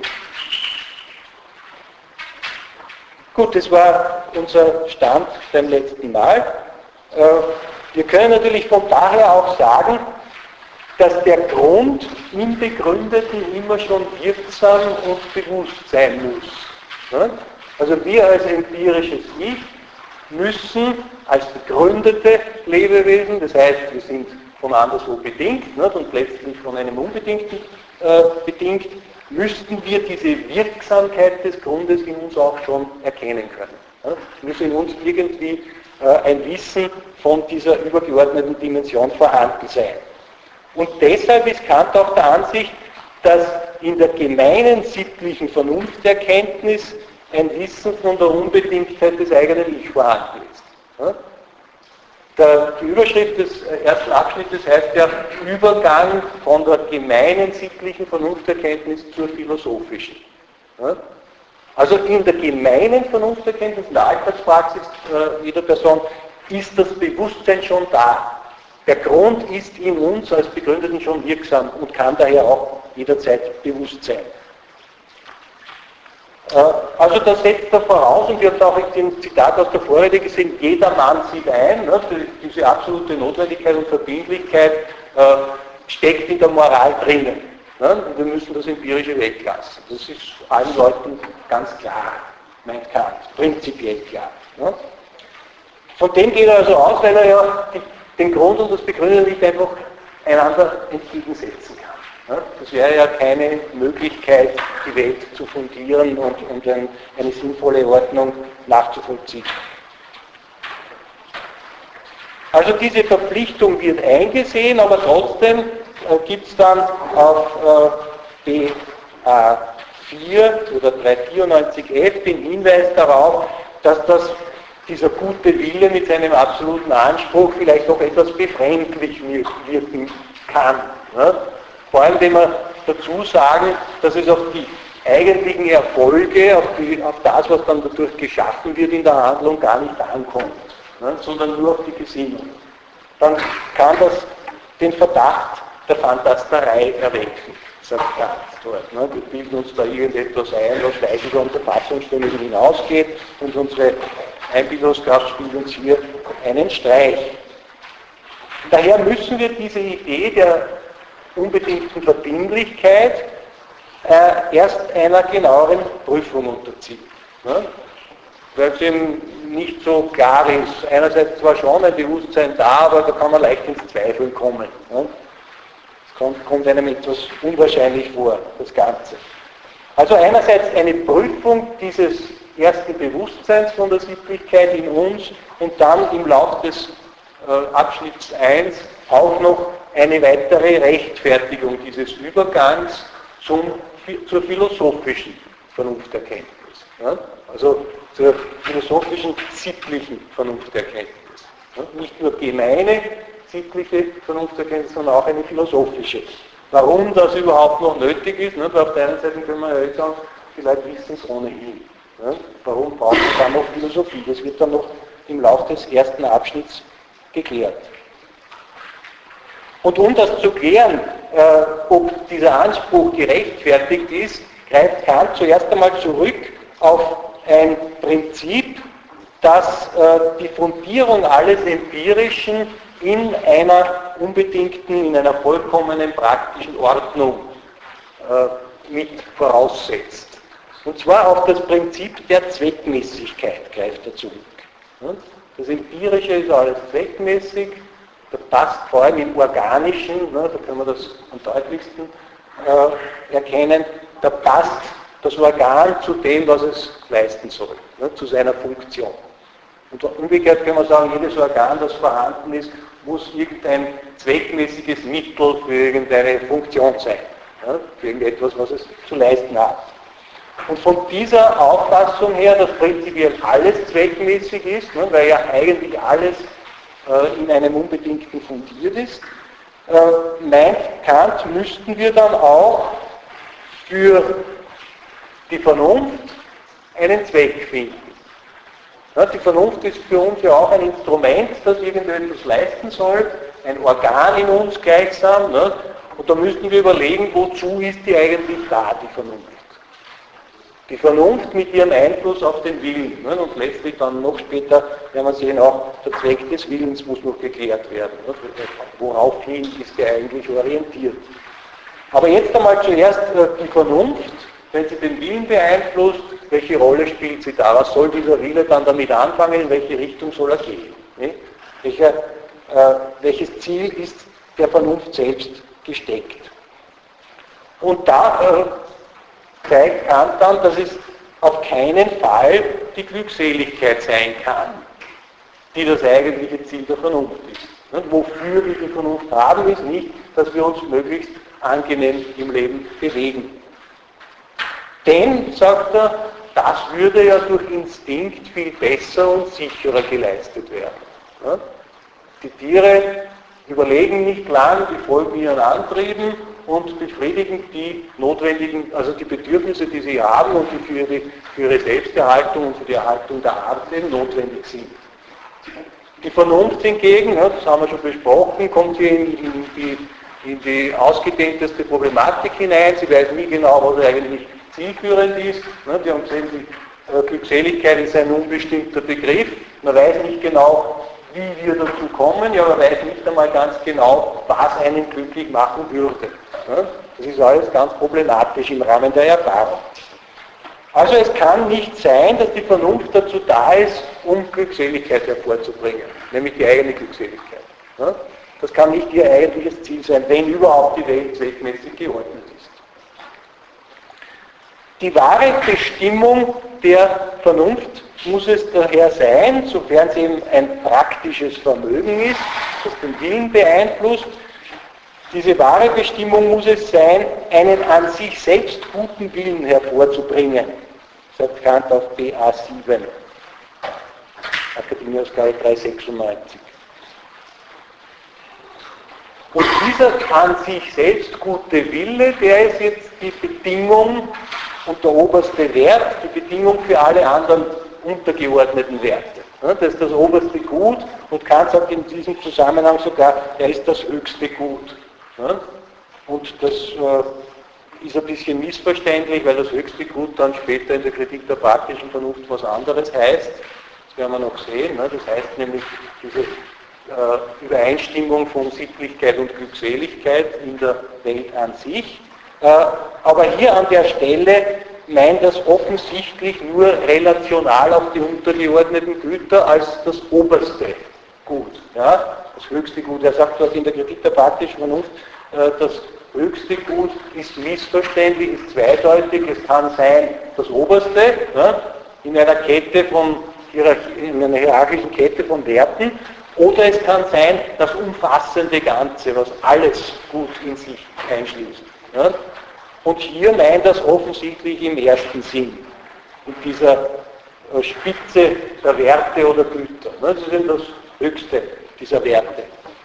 Gut, das war unser Stand beim letzten Mal. Wir können natürlich von daher auch sagen, dass der Grund im Begründeten immer schon wirksam und bewusst sein muss. Also wir als empirisches Ich müssen als begründete Lebewesen, das heißt, wir sind von anderswo bedingt und letztlich von einem Unbedingten bedingt, müssten wir diese Wirksamkeit des Grundes in uns auch schon erkennen können. Es muss in uns irgendwie ein Wissen von dieser übergeordneten Dimension vorhanden sein. Und deshalb ist Kant auch der Ansicht, dass in der gemeinen sittlichen Vernunfterkenntnis ein Wissen von der Unbedingtheit des eigenen Ich vorhanden ist. Der, die Überschrift des ersten Abschnittes heißt ja Übergang von der gemeinen sittlichen Vernunfterkenntnis zur philosophischen. Also in der gemeinen Vernunfterkenntnis, in der Alltagspraxis äh, jeder Person, ist das Bewusstsein schon da. Der Grund ist in uns als Begründeten schon wirksam und kann daher auch jederzeit bewusst sein. Also das setzt er voraus, und wir haben es auch in dem Zitat aus der Vorrede gesehen, jeder Mann sieht ein, ne, diese absolute Notwendigkeit und Verbindlichkeit äh, steckt in der Moral drinnen. Ne, und wir müssen das Empirische weglassen. Das ist allen Leuten ganz klar, meint Kant, prinzipiell klar. Ne. Von dem geht er also aus, weil er ja die, den Grund und das Begründete nicht einfach einander entgegensetzen kann. Das wäre ja keine Möglichkeit, die Welt zu fundieren und, und ein, eine sinnvolle Ordnung nachzuvollziehen. Also diese Verpflichtung wird eingesehen, aber trotzdem äh, gibt es dann auf äh, B A vier oder dreihundertvierundneunzig F den Hinweis darauf, dass das, dieser gute Wille mit seinem absoluten Anspruch vielleicht auch etwas befremdlich wirken kann. Ne? Vor allem, wenn wir dazu sagen, dass es auf die eigentlichen Erfolge, auf, die, auf das, was dann dadurch geschaffen wird in der Handlung, gar nicht ankommt, ne, sondern nur auf die Gesinnung. Dann kann das den Verdacht der Phantasterei erwecken, sagt Kant dort. Ne. Wir bilden uns da irgendetwas ein, was weit über unser Fassungsvermögen hinausgeht, und unsere Einbildungskraft spielt uns hier einen Streich. Daher müssen wir diese Idee der unbedingten Verbindlichkeit äh, erst einer genaueren Prüfung unterziehen. Ne? Weil es eben nicht so klar ist. Einerseits zwar schon ein Bewusstsein da, aber da kann man leicht ins Zweifeln kommen. Ne? Es kommt, kommt einem etwas unwahrscheinlich vor, das Ganze. Also einerseits eine Prüfung dieses ersten Bewusstseins von der Sittlichkeit in uns und dann im Lauf des äh, Abschnitts eins auch noch eine weitere Rechtfertigung dieses Übergangs zum, zur philosophischen Vernunfterkenntnis. Ja? Also zur philosophischen, sittlichen Vernunfterkenntnis. Ja? Nicht nur gemeine sittliche Vernunfterkenntnis, sondern auch eine philosophische. Warum das überhaupt noch nötig ist, ne? Auf der einen Seite können wir ja jetzt sagen, die Leute wissen es ohnehin. Ja? Warum brauchen wir dann noch Philosophie? Das wird dann noch im Laufe des ersten Abschnitts geklärt. Und um das zu klären, äh, ob dieser Anspruch gerechtfertigt ist, greift Kant zuerst einmal zurück auf ein Prinzip, das äh, die Fundierung alles Empirischen in einer unbedingten, in einer vollkommenen praktischen Ordnung äh, mit voraussetzt. Und zwar auf das Prinzip der Zweckmäßigkeit greift er zurück. Das Empirische ist alles zweckmäßig, das passt vor allem im Organischen, da können wir das am deutlichsten erkennen, da passt das Organ zu dem, was es leisten soll, zu seiner Funktion. Und umgekehrt können wir sagen, jedes Organ, das vorhanden ist, muss irgendein zweckmäßiges Mittel für irgendeine Funktion sein, für irgendetwas, was es zu leisten hat. Und von dieser Auffassung her, dass prinzipiell alles zweckmäßig ist, ne, weil ja eigentlich alles äh, in einem Unbedingten fundiert ist, äh, meint Kant, müssten wir dann auch für die Vernunft einen Zweck finden. Ja, die Vernunft ist für uns ja auch ein Instrument, das irgendetwas leisten soll, ein Organ in uns gleichsam, ne, und da müssten wir überlegen, wozu ist die eigentlich da, die Vernunft. Die Vernunft mit ihrem Einfluss auf den Willen. Ne? Und letztlich dann noch später werden wir sehen, auch der Zweck des Willens muss noch geklärt werden. Ne? Woraufhin ist er eigentlich orientiert. Aber jetzt einmal zuerst äh, die Vernunft, wenn sie den Willen beeinflusst, welche Rolle spielt sie da? Was soll dieser Wille dann damit anfangen? In welche Richtung soll er gehen? Ne? Welcher, äh, welches Ziel ist der Vernunft selbst gesteckt? Und da äh, zeigt Kant dann, dass es auf keinen Fall die Glückseligkeit sein kann, die das eigentliche Ziel der Vernunft ist. Und wofür wir die Vernunft haben, ist nicht, dass wir uns möglichst angenehm im Leben bewegen. Denn, sagt er, das würde ja durch Instinkt viel besser und sicherer geleistet werden. Die Tiere überlegen nicht lang, die folgen ihren Antrieben und befriedigen die notwendigen, also die Bedürfnisse, die sie haben und die für ihre, für ihre Selbsterhaltung und für die Erhaltung der Art eben notwendig sind. Die Vernunft hingegen, ja, das haben wir schon besprochen, kommt hier in, in, die, in die ausgedehnteste Problematik hinein. Sie weiß nie genau, was eigentlich zielführend ist. Wir haben gesehen, die Glückseligkeit ist ein unbestimmter Begriff. Man weiß nicht genau, wie wir dazu kommen, ja, man weiß nicht einmal ganz genau, was einen glücklich machen würde. Das ist alles ganz problematisch im Rahmen der Erfahrung. Also es kann nicht sein, dass die Vernunft dazu da ist, um Glückseligkeit hervorzubringen, nämlich die eigene Glückseligkeit. Das kann nicht ihr eigentliches Ziel sein, wenn überhaupt die Welt zweckmäßig geordnet ist. Die wahre Bestimmung der Vernunft muss es daher sein, sofern es eben ein praktisches Vermögen ist, das den Willen beeinflusst, diese wahre Bestimmung muss es sein, einen an sich selbst guten Willen hervorzubringen, sagt Kant auf B A sieben, Akademieausgabe dreihundertsechsundneunzig. Und dieser an sich selbst gute Wille, der ist jetzt die Bedingung und der oberste Wert, die Bedingung für alle anderen untergeordneten Werte. Das ist das oberste Gut und Kant sagt in diesem Zusammenhang sogar, er ist das höchste Gut. Und das ist ein bisschen missverständlich, weil das höchste Gut dann später in der Kritik der praktischen Vernunft was anderes heißt. Das werden wir noch sehen. Das heißt nämlich diese Übereinstimmung von Sittlichkeit und Glückseligkeit in der Welt an sich. Aber hier an der Stelle meint das offensichtlich nur relational auf die untergeordneten Güter als das oberste Gut. Ja? Das höchste Gut. Er sagt dort in der Kritik der praktischen Vernunft, das höchste Gut ist missverständlich, ist zweideutig. Es kann sein das oberste, ja, in einer Kette von in einer hierarchischen Kette von Werten, oder es kann sein das umfassende Ganze, was alles Gut in sich einschließt. Ja. Und hier meint das offensichtlich im ersten Sinn, in dieser Spitze der Werte oder Güter. Das ist eben das höchste dieser Werte.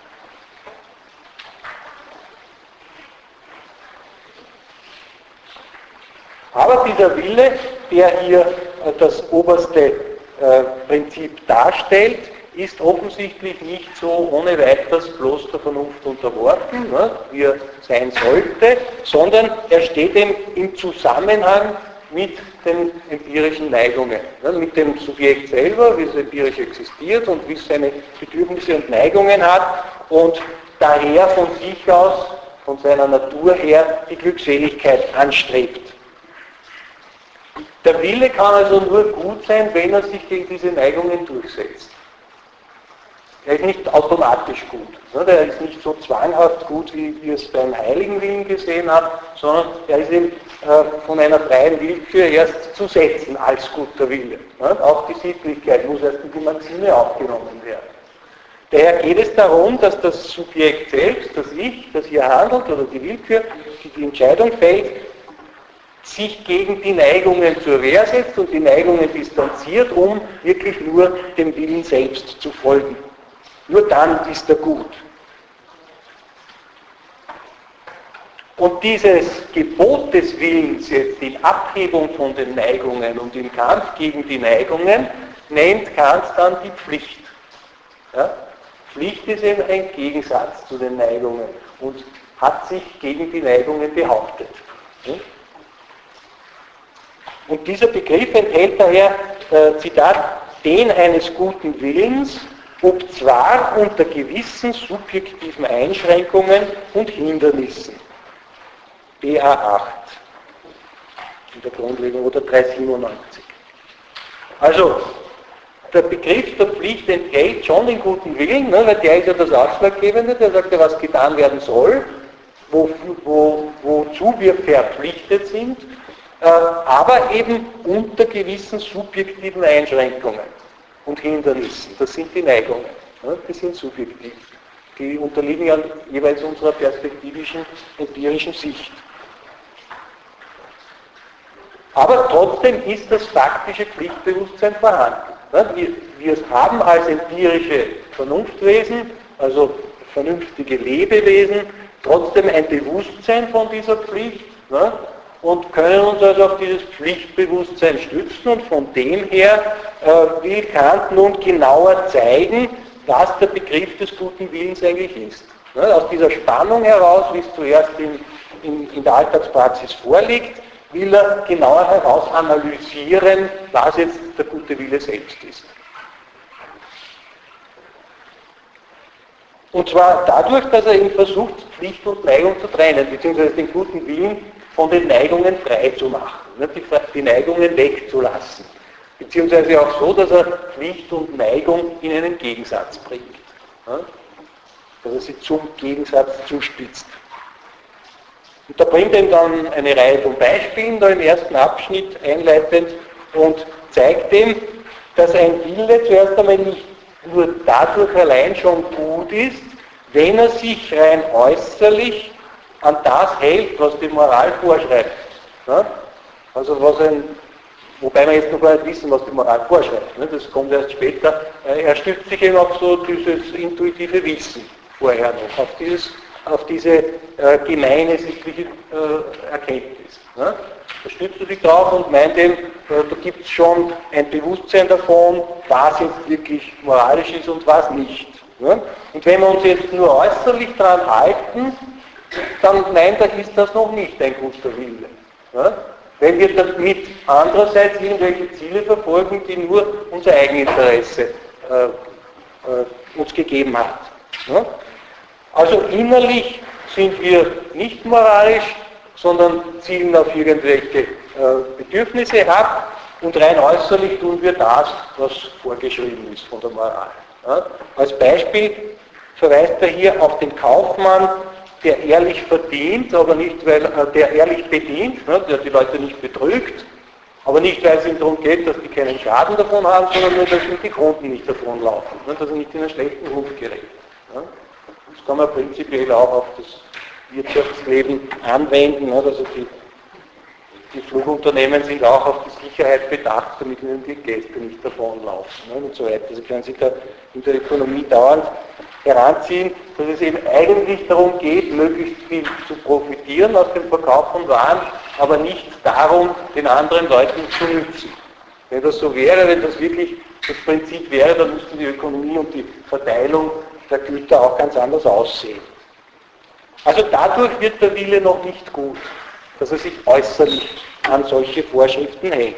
Aber dieser Wille, der hier das oberste Prinzip darstellt, ist offensichtlich nicht so ohne weiteres bloß der Vernunft unterworfen, ne, wie er sein sollte, sondern er steht eben im Zusammenhang mit den empirischen Neigungen, ne, mit dem Subjekt selber, wie es empirisch existiert und wie es seine Bedürfnisse und Neigungen hat und daher von sich aus, von seiner Natur her, die Glückseligkeit anstrebt. Der Wille kann also nur gut sein, wenn er sich gegen diese Neigungen durchsetzt. Er ist nicht automatisch gut. Er ist nicht so zwanghaft gut, wie wir es beim heiligen Willen gesehen haben, sondern er ist eben von einer freien Willkür erst zu setzen als guter Wille. Auch die Sittlichkeit muss erst in die Maxime aufgenommen werden. Daher geht es darum, dass das Subjekt selbst, das Ich, das hier handelt, oder die Willkür, die die Entscheidung fällt, sich gegen die Neigungen zur Wehr setzt und die Neigungen distanziert, um wirklich nur dem Willen selbst zu folgen. Nur dann ist er gut. Und dieses Gebot des Willens jetzt in Abhebung von den Neigungen und im Kampf gegen die Neigungen nennt Kant dann die Pflicht. Ja? Pflicht ist eben ein Gegensatz zu den Neigungen und hat sich gegen die Neigungen behauptet. Und dieser Begriff enthält daher, äh, Zitat, den eines guten Willens, ob zwar unter gewissen subjektiven Einschränkungen und Hindernissen. B A acht in der Grundlegung oder dreihundertsiebenundneunzig. Also, der Begriff der Pflicht enthält schon den guten Willen, ne, weil der ist ja das Ausschlaggebende, der sagt ja, was getan werden soll, wo, wo, wozu wir verpflichtet sind, äh, aber eben unter gewissen subjektiven Einschränkungen und Hindernissen. Das sind die Neigungen, ne, die sind subjektiv. Die unterliegen ja jeweils unserer perspektivischen, empirischen Sicht. Aber trotzdem ist das faktische Pflichtbewusstsein vorhanden. Wir, wir haben als empirische Vernunftwesen, also vernünftige Lebewesen, trotzdem ein Bewusstsein von dieser Pflicht, ne, und können uns also auf dieses Pflichtbewusstsein stützen und von dem her äh, will Kant nun genauer zeigen, was der Begriff des guten Willens eigentlich ist. Ne, aus dieser Spannung heraus, wie es zuerst in, in, in der Alltagspraxis vorliegt, will er genauer heraus analysieren, was jetzt der gute Wille selbst ist. Und zwar dadurch, dass er eben versucht, Pflicht und Neigung zu trennen, beziehungsweise den guten Willen von den Neigungen frei zu machen, die, die Neigungen wegzulassen. Beziehungsweise auch so, dass er Pflicht und Neigung in einen Gegensatz bringt. Dass er sie zum Gegensatz zuspitzt. Und da bringt er ihm dann eine Reihe von Beispielen, da im ersten Abschnitt einleitend, und zeigt ihm, dass ein Wille zuerst einmal nicht nur dadurch allein schon gut ist, wenn er sich rein äußerlich an das hält, was die Moral vorschreibt. Ja? Also was ein, wobei wir jetzt noch gar nicht wissen, was die Moral vorschreibt. Ne? Das kommt erst später. Er stützt sich eben auf so dieses intuitive Wissen vorher noch, auf dieses auf diese äh, gemeine sichtliche äh, Erkenntnis. Ne? Da stützt er sich drauf und meint eben, äh, da gibt es schon ein Bewusstsein davon, was jetzt wirklich moralisch ist und was nicht. Ne? Und wenn wir uns jetzt nur äußerlich daran halten, dann meint er, ist das noch nicht ein guter Wille. Ne? Wenn wir damit andererseits irgendwelche Ziele verfolgen, die nur unser Eigeninteresse äh, äh, uns gegeben hat. Ne? Also innerlich sind wir nicht moralisch, sondern zielen auf irgendwelche äh, Bedürfnisse ab und rein äußerlich tun wir das, was vorgeschrieben ist von der Moral. Ja? Als Beispiel verweist er hier auf den Kaufmann, der ehrlich verdient, aber nicht, weil äh, der ehrlich bedient, ne? Der die Leute nicht betrügt, aber nicht, weil es ihm darum geht, dass die keinen Schaden davon haben, sondern nur, dass ihm die Kunden nicht davonlaufen, ne? Dass er nicht in einen schlechten Ruf gerät. Ja? Das kann man prinzipiell auch auf das Wirtschaftsleben anwenden. Also die, die Flugunternehmen sind auch auf die Sicherheit bedacht, damit ihnen die Gäste nicht davonlaufen und so weiter. Sie können sich da in der Ökonomie dauernd heranziehen, dass es eben eigentlich darum geht, möglichst viel zu profitieren aus dem Verkauf von Waren, aber nicht darum, den anderen Leuten zu nützen. Wenn das so wäre, wenn das wirklich das Prinzip wäre, dann müsste die Ökonomie und die Verteilung der Güter auch ganz anders aussehen. Also dadurch wird der Wille noch nicht gut, dass er sich äußerlich an solche Vorschriften hält.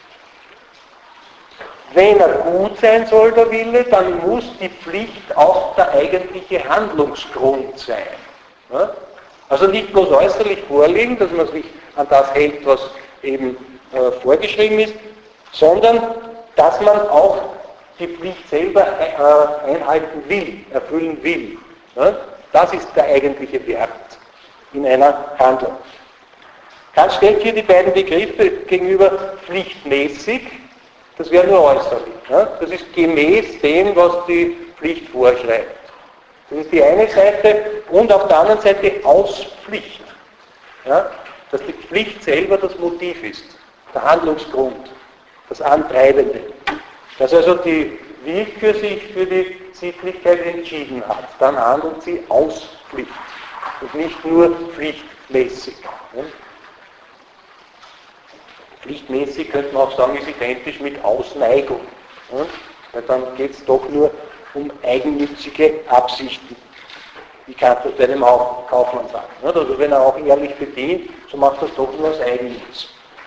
Wenn er gut sein soll, der Wille, dann muss die Pflicht auch der eigentliche Handlungsgrund sein. Ja? Also nicht bloß äußerlich vorliegen, dass man sich an das hält, was eben äh, vorgeschrieben ist, sondern dass man auch die Pflicht selber äh, einhalten will, erfüllen will. Ja? Das ist der eigentliche Wert in einer Handlung. Kant stellt hier die beiden Begriffe gegenüber pflichtmäßig, das wäre nur äußerlich. Ja? Das ist gemäß dem, was die Pflicht vorschreibt. Das ist die eine Seite und auf der anderen Seite aus Pflicht. Ja? Dass die Pflicht selber das Motiv ist, der Handlungsgrund, das Antreibende. Dass also die Willkür sich für die Sittlichkeit entschieden hat, dann handelt sie aus Pflicht und nicht nur pflichtmäßig. Ja? Pflichtmäßig könnte man auch sagen, ist identisch mit Ausneigung. Ja? Weil dann geht es doch nur um eigennützige Absichten. Wie Kant das bei dem Kaufmann sagt. Ja? Also wenn er auch ehrlich verdient, so macht das doch nur aus Eigennutz.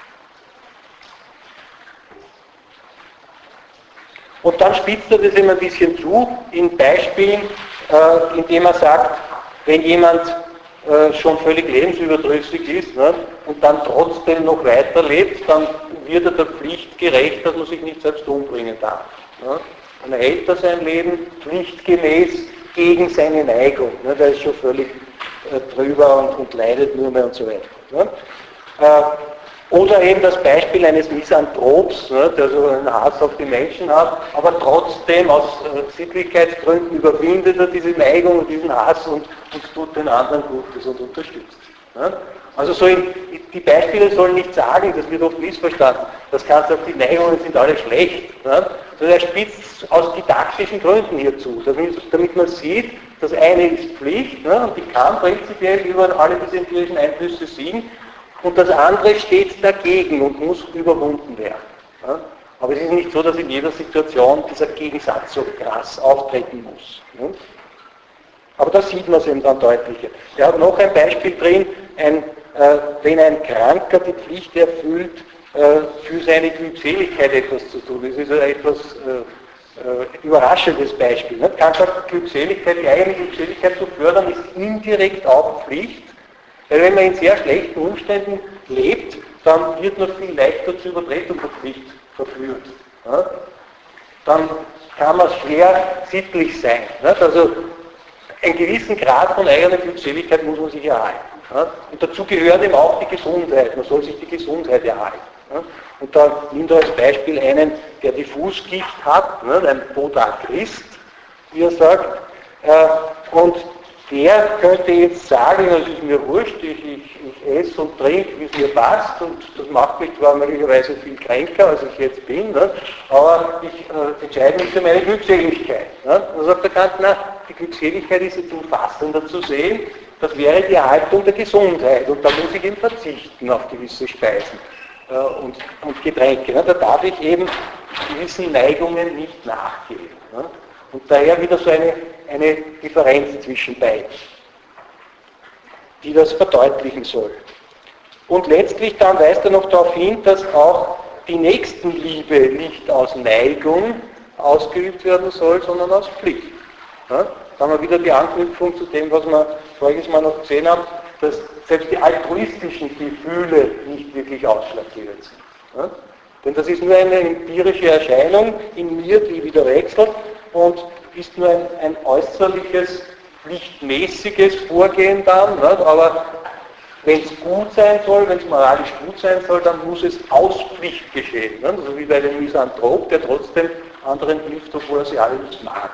Und dann spitzt er das immer ein bisschen zu in Beispielen, äh, indem er sagt, wenn jemand äh, schon völlig lebensüberdrüssig ist, ne, und dann trotzdem noch weiterlebt, dann wird er der Pflicht gerecht, dass man sich nicht selbst umbringen darf. Ne. Dann erhält er sein Leben pflichtgemäß gegen seine Neigung. Ne, der ist schon völlig äh, drüber und, und leidet nur mehr und so weiter. Ne. Äh, Oder eben das Beispiel eines Misanthrops, ne, der so einen Hass auf die Menschen hat, aber trotzdem aus äh, Sittlichkeitsgründen überwindet er diese Neigung und diesen Hass und, und tut den anderen Gutes und unterstützt. Ne. Also so in, die Beispiele sollen nicht sagen, das wird oft missverstanden, das kannst du auf die Neigungen sind alle schlecht, ne, sondern er spitzt aus didaktischen Gründen hierzu, damit, damit man sieht, das eine ist Pflicht, ne, und die kann prinzipiell über alle diese empirischen Einflüsse siegen, und das andere steht dagegen und muss überwunden werden. Ja? Aber es ist nicht so, dass in jeder Situation dieser Gegensatz so krass auftreten muss. Ja? Aber da sieht man es eben dann deutlicher. Er hat noch ein Beispiel drin, ein, äh, wenn ein Kranker die Pflicht erfüllt, äh, für seine Glückseligkeit etwas zu tun. Das ist ein etwas äh, äh, überraschendes Beispiel. Ne? Kant sagt, Glückseligkeit, die eigene Glückseligkeit zu fördern, ist indirekt auch Pflicht. Weil wenn man in sehr schlechten Umständen lebt, dann wird man viel leichter zur Übertretung der Pflicht verführt. Ja? Dann kann man schwer sittlich sein. Ja? Also einen gewissen Grad von eigener Glückseligkeit muss man sich erhalten. Ja? Und dazu gehört eben auch die Gesundheit. Man soll sich die Gesundheit erhalten. Ja? Und da nimmt er als Beispiel einen, der die Fußgicht hat, ne? Ein Podagrist, wie er sagt, äh, und der könnte jetzt sagen, es ist mir wurscht, ich, ich, ich esse und trinke, wie es mir passt, und das macht mich zwar möglicherweise viel kränker, als ich jetzt bin, ne? Aber ich äh, entscheide mich für meine Glückseligkeit. Ne? Dann sagt der Kant, na, die Glückseligkeit ist jetzt umfassender zu sehen, das wäre die Erhaltung der Gesundheit, und da muss ich eben verzichten auf gewisse Speisen äh, und, und Getränke. Ne? Da darf ich eben gewissen Neigungen nicht nachgeben. Ne? Und daher wieder so eine, eine Differenz zwischen beiden, die das verdeutlichen soll. Und letztlich dann weist er noch darauf hin, dass auch die Nächstenliebe nicht aus Neigung ausgeübt werden soll, sondern aus Pflicht. Ja? Da haben wir wieder die Anknüpfung zu dem, was wir voriges Mal noch gesehen haben, dass selbst die altruistischen Gefühle nicht wirklich ausschlaggebend sind. Ja? Denn das ist nur eine empirische Erscheinung in mir, die wieder wechselt, und ist nur ein, ein äußerliches, pflichtmäßiges Vorgehen dann, nicht? Aber wenn es gut sein soll, wenn es moralisch gut sein soll, dann muss es aus Pflicht geschehen. Nicht? Also wie bei dem Misanthrop, der trotzdem anderen hilft, obwohl er sie alle nicht mag.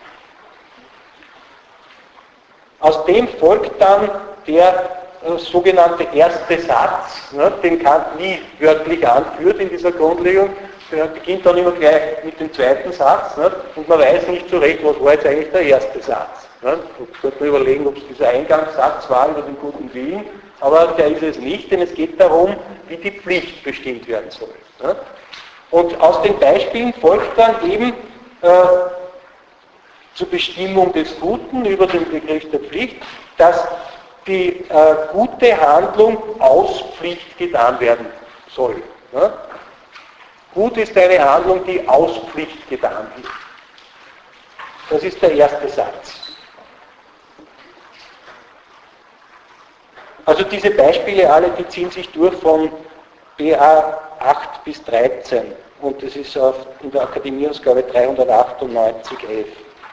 Aus dem folgt dann der äh, sogenannte erste Satz, ne, den Kant nie wörtlich anführt in dieser Grundlegung. Der beginnt dann immer gleich mit dem zweiten Satz, ne, und man weiß nicht so recht, was war jetzt eigentlich der erste Satz. Ne. Da könnte man überlegen, ob es dieser Eingangssatz war über den guten Willen, aber der ist es nicht, denn es geht darum, wie die Pflicht bestimmt werden soll. Ne. Und aus den Beispielen folgt dann eben äh, zur Bestimmung des Guten über den Begriff der Pflicht, dass die äh, gute Handlung aus Pflicht getan werden soll. Ne? Gut ist eine Handlung, die aus Pflicht getan wird. Das ist der erste Satz. Also diese Beispiele alle, die ziehen sich durch von B A acht bis dreizehn und das ist auf, in der Akademieausgabe dreihundertachtundneunzig F.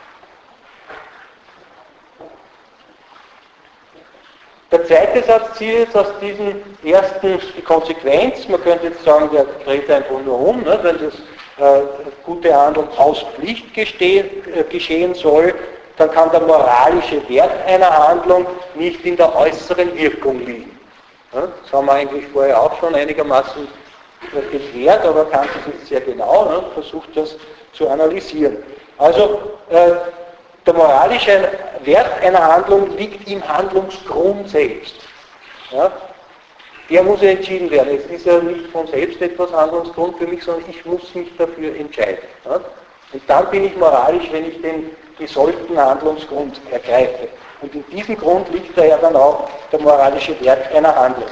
Der zweite Satz zieht jetzt aus diesem ersten die Konsequenz. Man könnte jetzt sagen, der dreht einfach nur um, ne? Wenn das äh, gute Handeln aus Pflicht gestehen, äh, geschehen soll, dann kann der moralische Wert einer Handlung nicht in der äußeren Wirkung liegen. Ja? Das haben wir eigentlich vorher auch schon einigermaßen äh, geklärt, aber kann das nicht sehr genau, ne? Versucht das zu analysieren. Also, äh, der moralische Wert einer Handlung liegt im Handlungsgrund selbst. Ja? Der muss ja entschieden werden. Es ist ja nicht von selbst etwas Handlungsgrund für mich, sondern ich muss mich dafür entscheiden. Ja? Und dann bin ich moralisch, wenn ich den gesollten Handlungsgrund ergreife. Und in diesem Grund liegt daher dann auch der moralische Wert einer Handlung.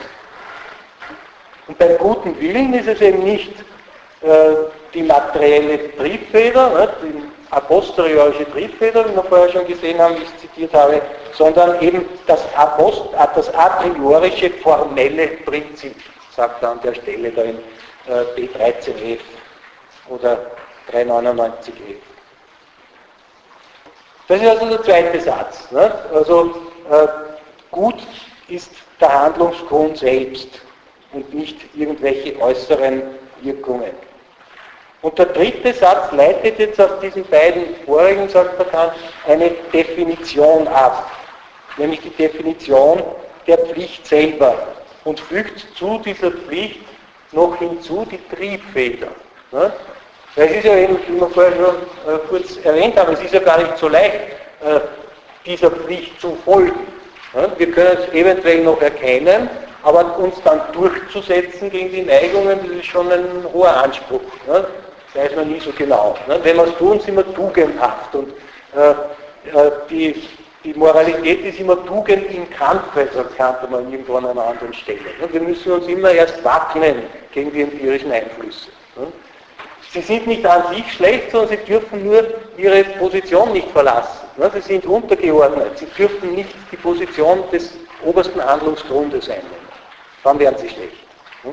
Und beim guten Willen ist es eben nicht äh, die materielle Triebfeder, ne, die a posteriorische Triebfeder, wie wir vorher schon gesehen haben, wie ich es zitiert habe, sondern eben das, Apost, das a priorische formelle Prinzip, sagt er an der Stelle da in äh, B dreizehn F oder dreihundertneunundneunzig F. Das ist also der zweite Satz. Ne? Also äh, gut ist der Handlungsgrund selbst und nicht irgendwelche äußeren Wirkungen. Und der dritte Satz leitet jetzt aus diesen beiden vorigen, sagt er dann, eine Definition ab, nämlich die Definition der Pflicht selber und fügt zu dieser Pflicht noch hinzu die Triebfeder. Ne? Es ist ja eben, wie wir vorher schon äh, kurz erwähnt haben, es ist ja gar nicht so leicht, äh, dieser Pflicht zu folgen. Ne? Wir können es eventuell noch erkennen, aber uns dann durchzusetzen gegen die Neigungen, das ist schon ein hoher Anspruch. Ne? Das weiß man nie so genau. Ne? Wenn wir es tun, sind wir tugendhaft. Und äh, äh, die, die Moralität ist immer Tugend im Kampfe, sagt Kantermann irgendwo an einer anderen Stelle. Ne? Wir müssen uns immer erst wappnen gegen die empirischen Einflüsse. Ne? Sie sind nicht an sich schlecht, sondern sie dürfen nur ihre Position nicht verlassen. Ne? Sie sind untergeordnet. Sie dürfen nicht die Position des obersten Handlungsgrundes einnehmen. Dann werden sie schlecht. Ne?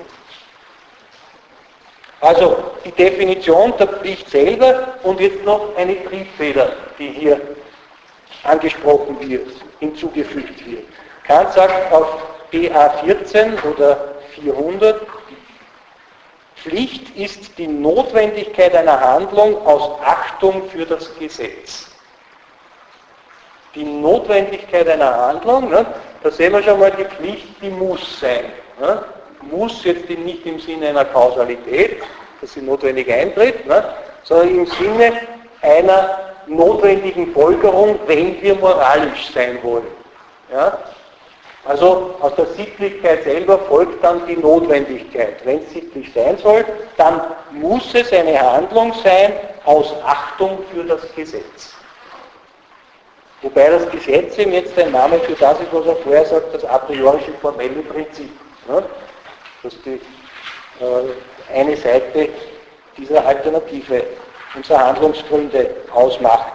Also die Definition der Pflicht selber und jetzt noch eine Triebfeder, die hier angesprochen wird, hinzugefügt wird. Kant sagt auf B A vierzehn oder vierhundert, Pflicht ist die Notwendigkeit einer Handlung aus Achtung für das Gesetz. Die Notwendigkeit einer Handlung, ne, da sehen wir schon mal, die Pflicht, die muss sein. Ne? Muss jetzt nicht im Sinne einer Kausalität, dass sie notwendig eintritt, ne, sondern im Sinne einer notwendigen Folgerung, wenn wir moralisch sein wollen. Ja? Also aus der Sittlichkeit selber folgt dann die Notwendigkeit. Wenn es sittlich sein soll, dann muss es eine Handlung sein aus Achtung für das Gesetz. Wobei das Gesetz eben jetzt ein Name für das ist, was er vorher sagt, das a priorische formelle Prinzip. Ne? Das die äh, eine Seite dieser Alternative unserer Handlungsgründe ausmacht.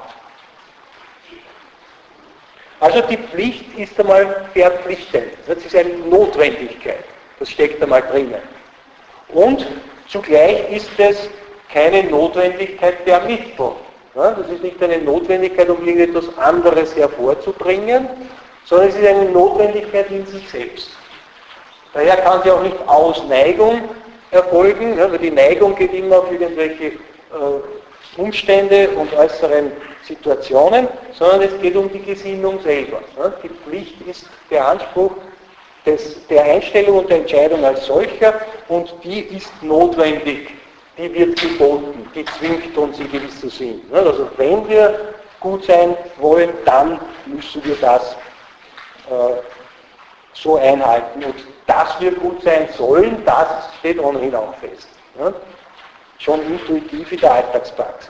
Also die Pflicht ist einmal verpflichtend. Das ist eine Notwendigkeit. Das steckt einmal drinnen. Und zugleich ist es keine Notwendigkeit der Mittel. Das ist nicht eine Notwendigkeit, um irgendetwas anderes hervorzubringen, sondern es ist eine Notwendigkeit in sich selbst. Daher kann sie auch nicht aus Neigung erfolgen, weil die Neigung geht immer auf irgendwelche äh, Umstände und äußeren Situationen, sondern es geht um die Gesinnung selber. Die Pflicht ist der Anspruch des, der Einstellung und der Entscheidung als solcher und die ist notwendig, die wird geboten, die zwingt uns in gewisser Sinn. Also wenn wir gut sein wollen, dann müssen wir das äh, so einhalten. Und dass wir gut sein sollen, das steht ohnehin auch fest. Ja? Schon intuitiv in der Alltagspraxis.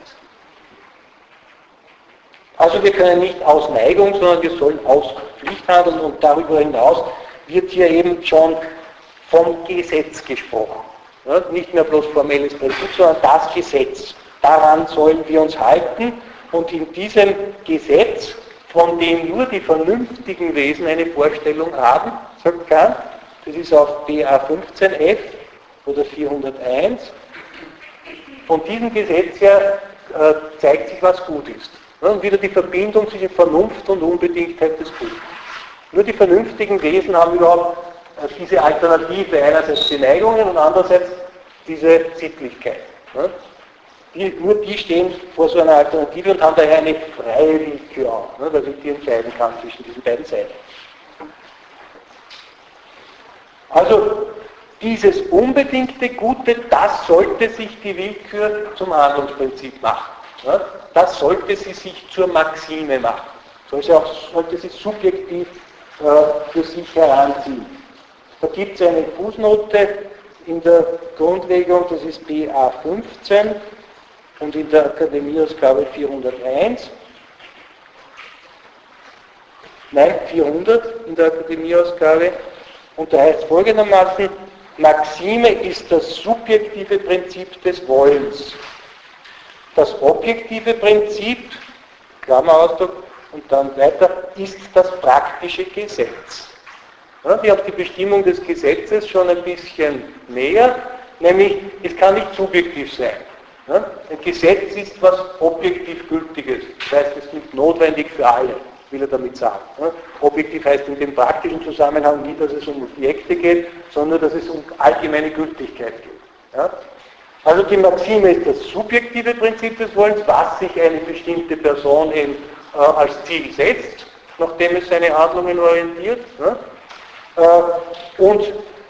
Also wir können nicht aus Neigung, sondern wir sollen aus Pflicht handeln und darüber hinaus wird hier eben schon vom Gesetz gesprochen. Ja? Nicht mehr bloß formelles Prinzip, sondern das Gesetz. Daran sollen wir uns halten und in diesem Gesetz, von dem nur die vernünftigen Wesen eine Vorstellung haben, sagt Kant, das ist auf B A fünfzehn F, oder vierhunderteins. Von diesem Gesetz her äh, zeigt sich, was gut ist. Ja, und wieder die Verbindung zwischen Vernunft und Unbedingtheit des Guten. Nur die vernünftigen Wesen haben überhaupt äh, diese Alternative, einerseits die Neigungen und andererseits diese Sittlichkeit. Ja. Die, nur die stehen vor so einer Alternative und haben daher eine freie Willkür auch, ne, dass ich die entscheiden kann zwischen diesen beiden Seiten. Also dieses unbedingte Gute, das sollte sich die Willkür zum Handlungsprinzip machen. Ja. Das sollte sie sich zur Maxime machen. Sollte, auch, sollte sie subjektiv äh, für sich heranziehen. Da gibt es eine Fußnote in der Grundlegung, das ist B A fünfzehn. Und in der Akademieausgabe vierhunderteins, nein, vierhundert in der Akademieausgabe, und da heißt folgendermaßen, Maxime ist das subjektive Prinzip des Wollens. Das objektive Prinzip, Klammerausdruck, und dann weiter, ist das praktische Gesetz. Ja, wir haben die Bestimmung des Gesetzes schon ein bisschen näher, nämlich es kann nicht subjektiv sein. Ja? Ein Gesetz ist was objektiv Gültiges, das heißt, es ist notwendig für alle, will er damit sagen. Ja? Objektiv heißt in dem praktischen Zusammenhang nicht, dass es um Objekte geht, sondern dass es um allgemeine Gültigkeit geht. Ja? Also die Maxime ist das subjektive Prinzip des Wollens, was sich eine bestimmte Person eben äh, als Ziel setzt, nachdem es seine Handlungen orientiert. Ja? Äh, und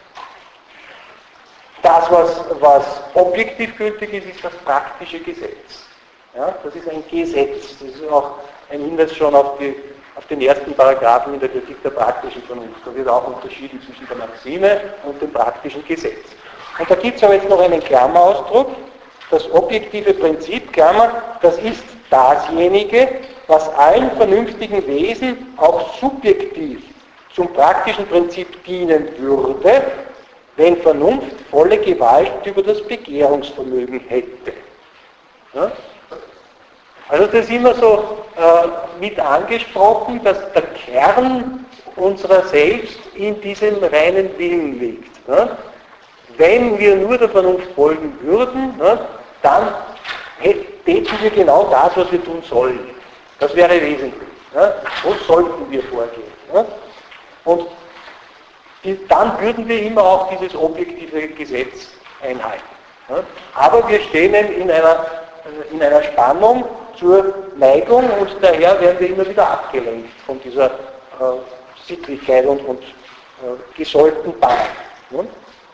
Das, was, was objektiv gültig ist, ist das praktische Gesetz. Ja, das ist ein Gesetz. Das ist auch ein Hinweis schon auf, die, auf den ersten Paragraphen in der Kritik der praktischen Vernunft. Da wird auch unterschieden zwischen der Maxime und dem praktischen Gesetz. Und da gibt es aber jetzt noch einen Klammerausdruck. Das objektive Prinzip, Klammer, das ist dasjenige, was allen vernünftigen Wesen auch subjektiv zum praktischen Prinzip dienen würde, wenn Vernunft volle Gewalt über das Begehrungsvermögen hätte. Ja? Also das ist immer so äh, mit angesprochen, dass der Kern unserer selbst in diesem reinen Willen liegt. Ja? Wenn wir nur der Vernunft folgen würden, ja, dann täten wir genau das, was wir tun sollen. Das wäre wesentlich. Ja? So sollten wir vorgehen. Ja? Und Die, dann würden wir immer auch dieses objektive Gesetz einhalten. Ja? Aber wir stehen in einer, in einer Spannung zur Neigung und daher werden wir immer wieder abgelenkt von dieser äh, Sittlichkeit und, und äh, gesollten Bahn. Ja?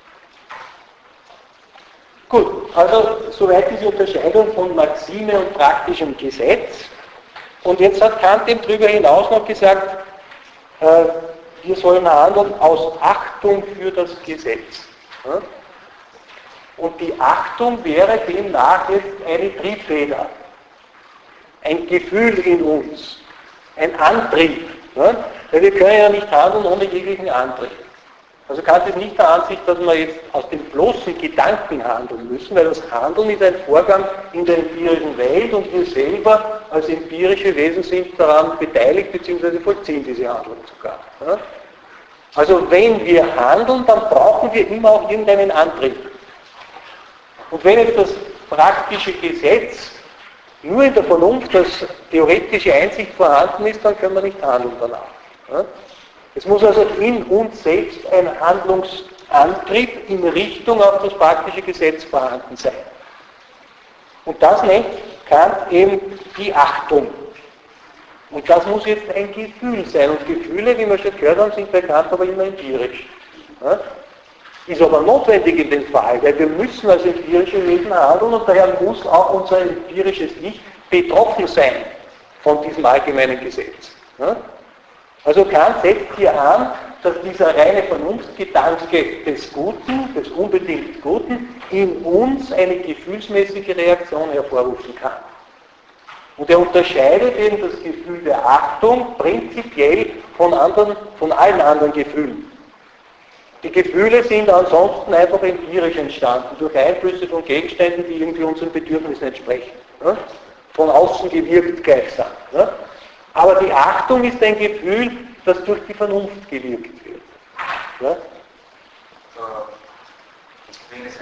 Gut, also soweit diese Unterscheidung von Maxime und praktischem Gesetz. Und jetzt hat Kant eben darüber hinaus noch gesagt, äh, wir sollen handeln aus Achtung für das Gesetz. Ja? Und die Achtung wäre demnach jetzt eine Triebfeder, ein Gefühl in uns, ein Antrieb. Ja? Weil wir können ja nicht handeln ohne jeglichen Antrieb. Also Kant ist nicht der Ansicht, dass wir jetzt aus dem bloßen Gedanken handeln müssen, weil das Handeln ist ein Vorgang in der empirischen Welt und wir selber als empirische Wesen sind daran beteiligt bzw. vollziehen diese Handlung sogar. Ja? Also wenn wir handeln, dann brauchen wir immer auch irgendeinen Antrieb. Und wenn jetzt das praktische Gesetz nur in der Vernunft als theoretische Einsicht vorhanden ist, dann können wir nicht handeln danach. Ja? Es muss also in uns selbst ein Handlungsantrieb in Richtung auf das praktische Gesetz vorhanden sein. Und das nennt Kant eben die Achtung. Und das muss jetzt ein Gefühl sein. Und Gefühle, wie wir schon gehört haben, sind bei Kant aber immer empirisch. Ja? Ist aber notwendig in dem Fall, weil wir müssen als empirische Wesen handeln und daher muss auch unser empirisches Ich betroffen sein von diesem allgemeinen Gesetz. Ja? Also Kant setzt hier an, dass dieser reine Vernunftgedanke des Guten, des unbedingt Guten, in uns eine gefühlsmäßige Reaktion hervorrufen kann. Und er unterscheidet eben das Gefühl der Achtung prinzipiell von, anderen, von allen anderen Gefühlen. Die Gefühle sind ansonsten einfach empirisch entstanden, durch Einflüsse von Gegenständen, die irgendwie unseren Bedürfnissen entsprechen. Ja? Von außen gewirkt gleichsam. Ja? Aber die Achtung ist ein Gefühl, das durch die Vernunft gewirkt wird. Ja? Wenn es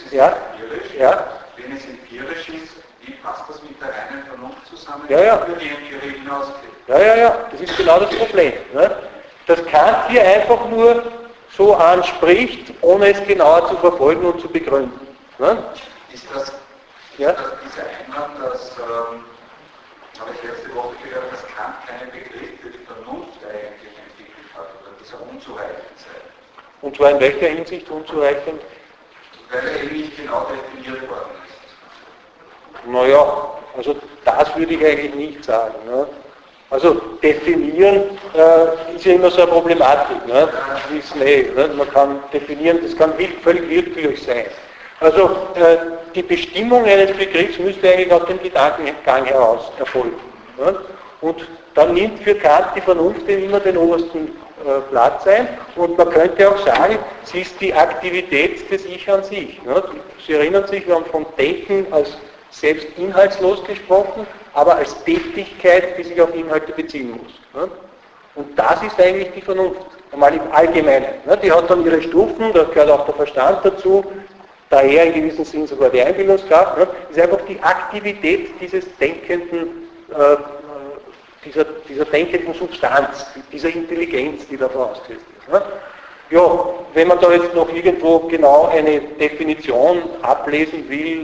ist ja, empirisch. ja. Wenn es empirisch ist, wie passt das mit der reinen Vernunft zusammen, ja, ja. die über die Empirie hinausgeht? Ja, ja, ja, das ist genau das Problem. Ne? Dass Kant hier einfach nur so anspricht, ohne es genauer zu verfolgen und zu begründen. Ne? Ist das, ja? dass dieser Einwand, dass, ähm, habe ich letzte Woche gehört, dass Kant keinen Begriff für die Vernunft eigentlich entwickelt hat, oder dieser unzureichend sei? Und zwar in welcher Hinsicht unzureichend? Weil er eben nicht genau definiert worden ist. Naja, also das würde ich eigentlich nicht sagen. Ne? Also definieren äh, ist ja immer so eine Problematik. Ne? Wissen eh, ne? Man kann definieren, das kann völlig willkürlich sein. Also äh, die Bestimmung eines Begriffs müsste eigentlich aus dem Gedankengang heraus erfolgen. Ne? Und dann nimmt für Kant die Vernunft immer den obersten äh, Platz ein. Und man könnte auch sagen, sie ist die Aktivität des Ich an sich. Ne? Sie erinnern sich, wir haben von Denken als selbst inhaltslos gesprochen, aber als Tätigkeit, die sich auf Inhalte beziehen muss. Ne? Und das ist eigentlich die Vernunft, einmal im Allgemeinen. Ne? Die hat dann ihre Stufen, da gehört auch der Verstand dazu, daher in gewissem Sinn sogar die Einbildungskraft. Ne? Das ist einfach die Aktivität dieses denkenden, äh, dieser, dieser denkenden Substanz, dieser Intelligenz, die da vorausgesetzt ist. Ne? Ja, wenn man da jetzt noch irgendwo genau eine Definition ablesen will,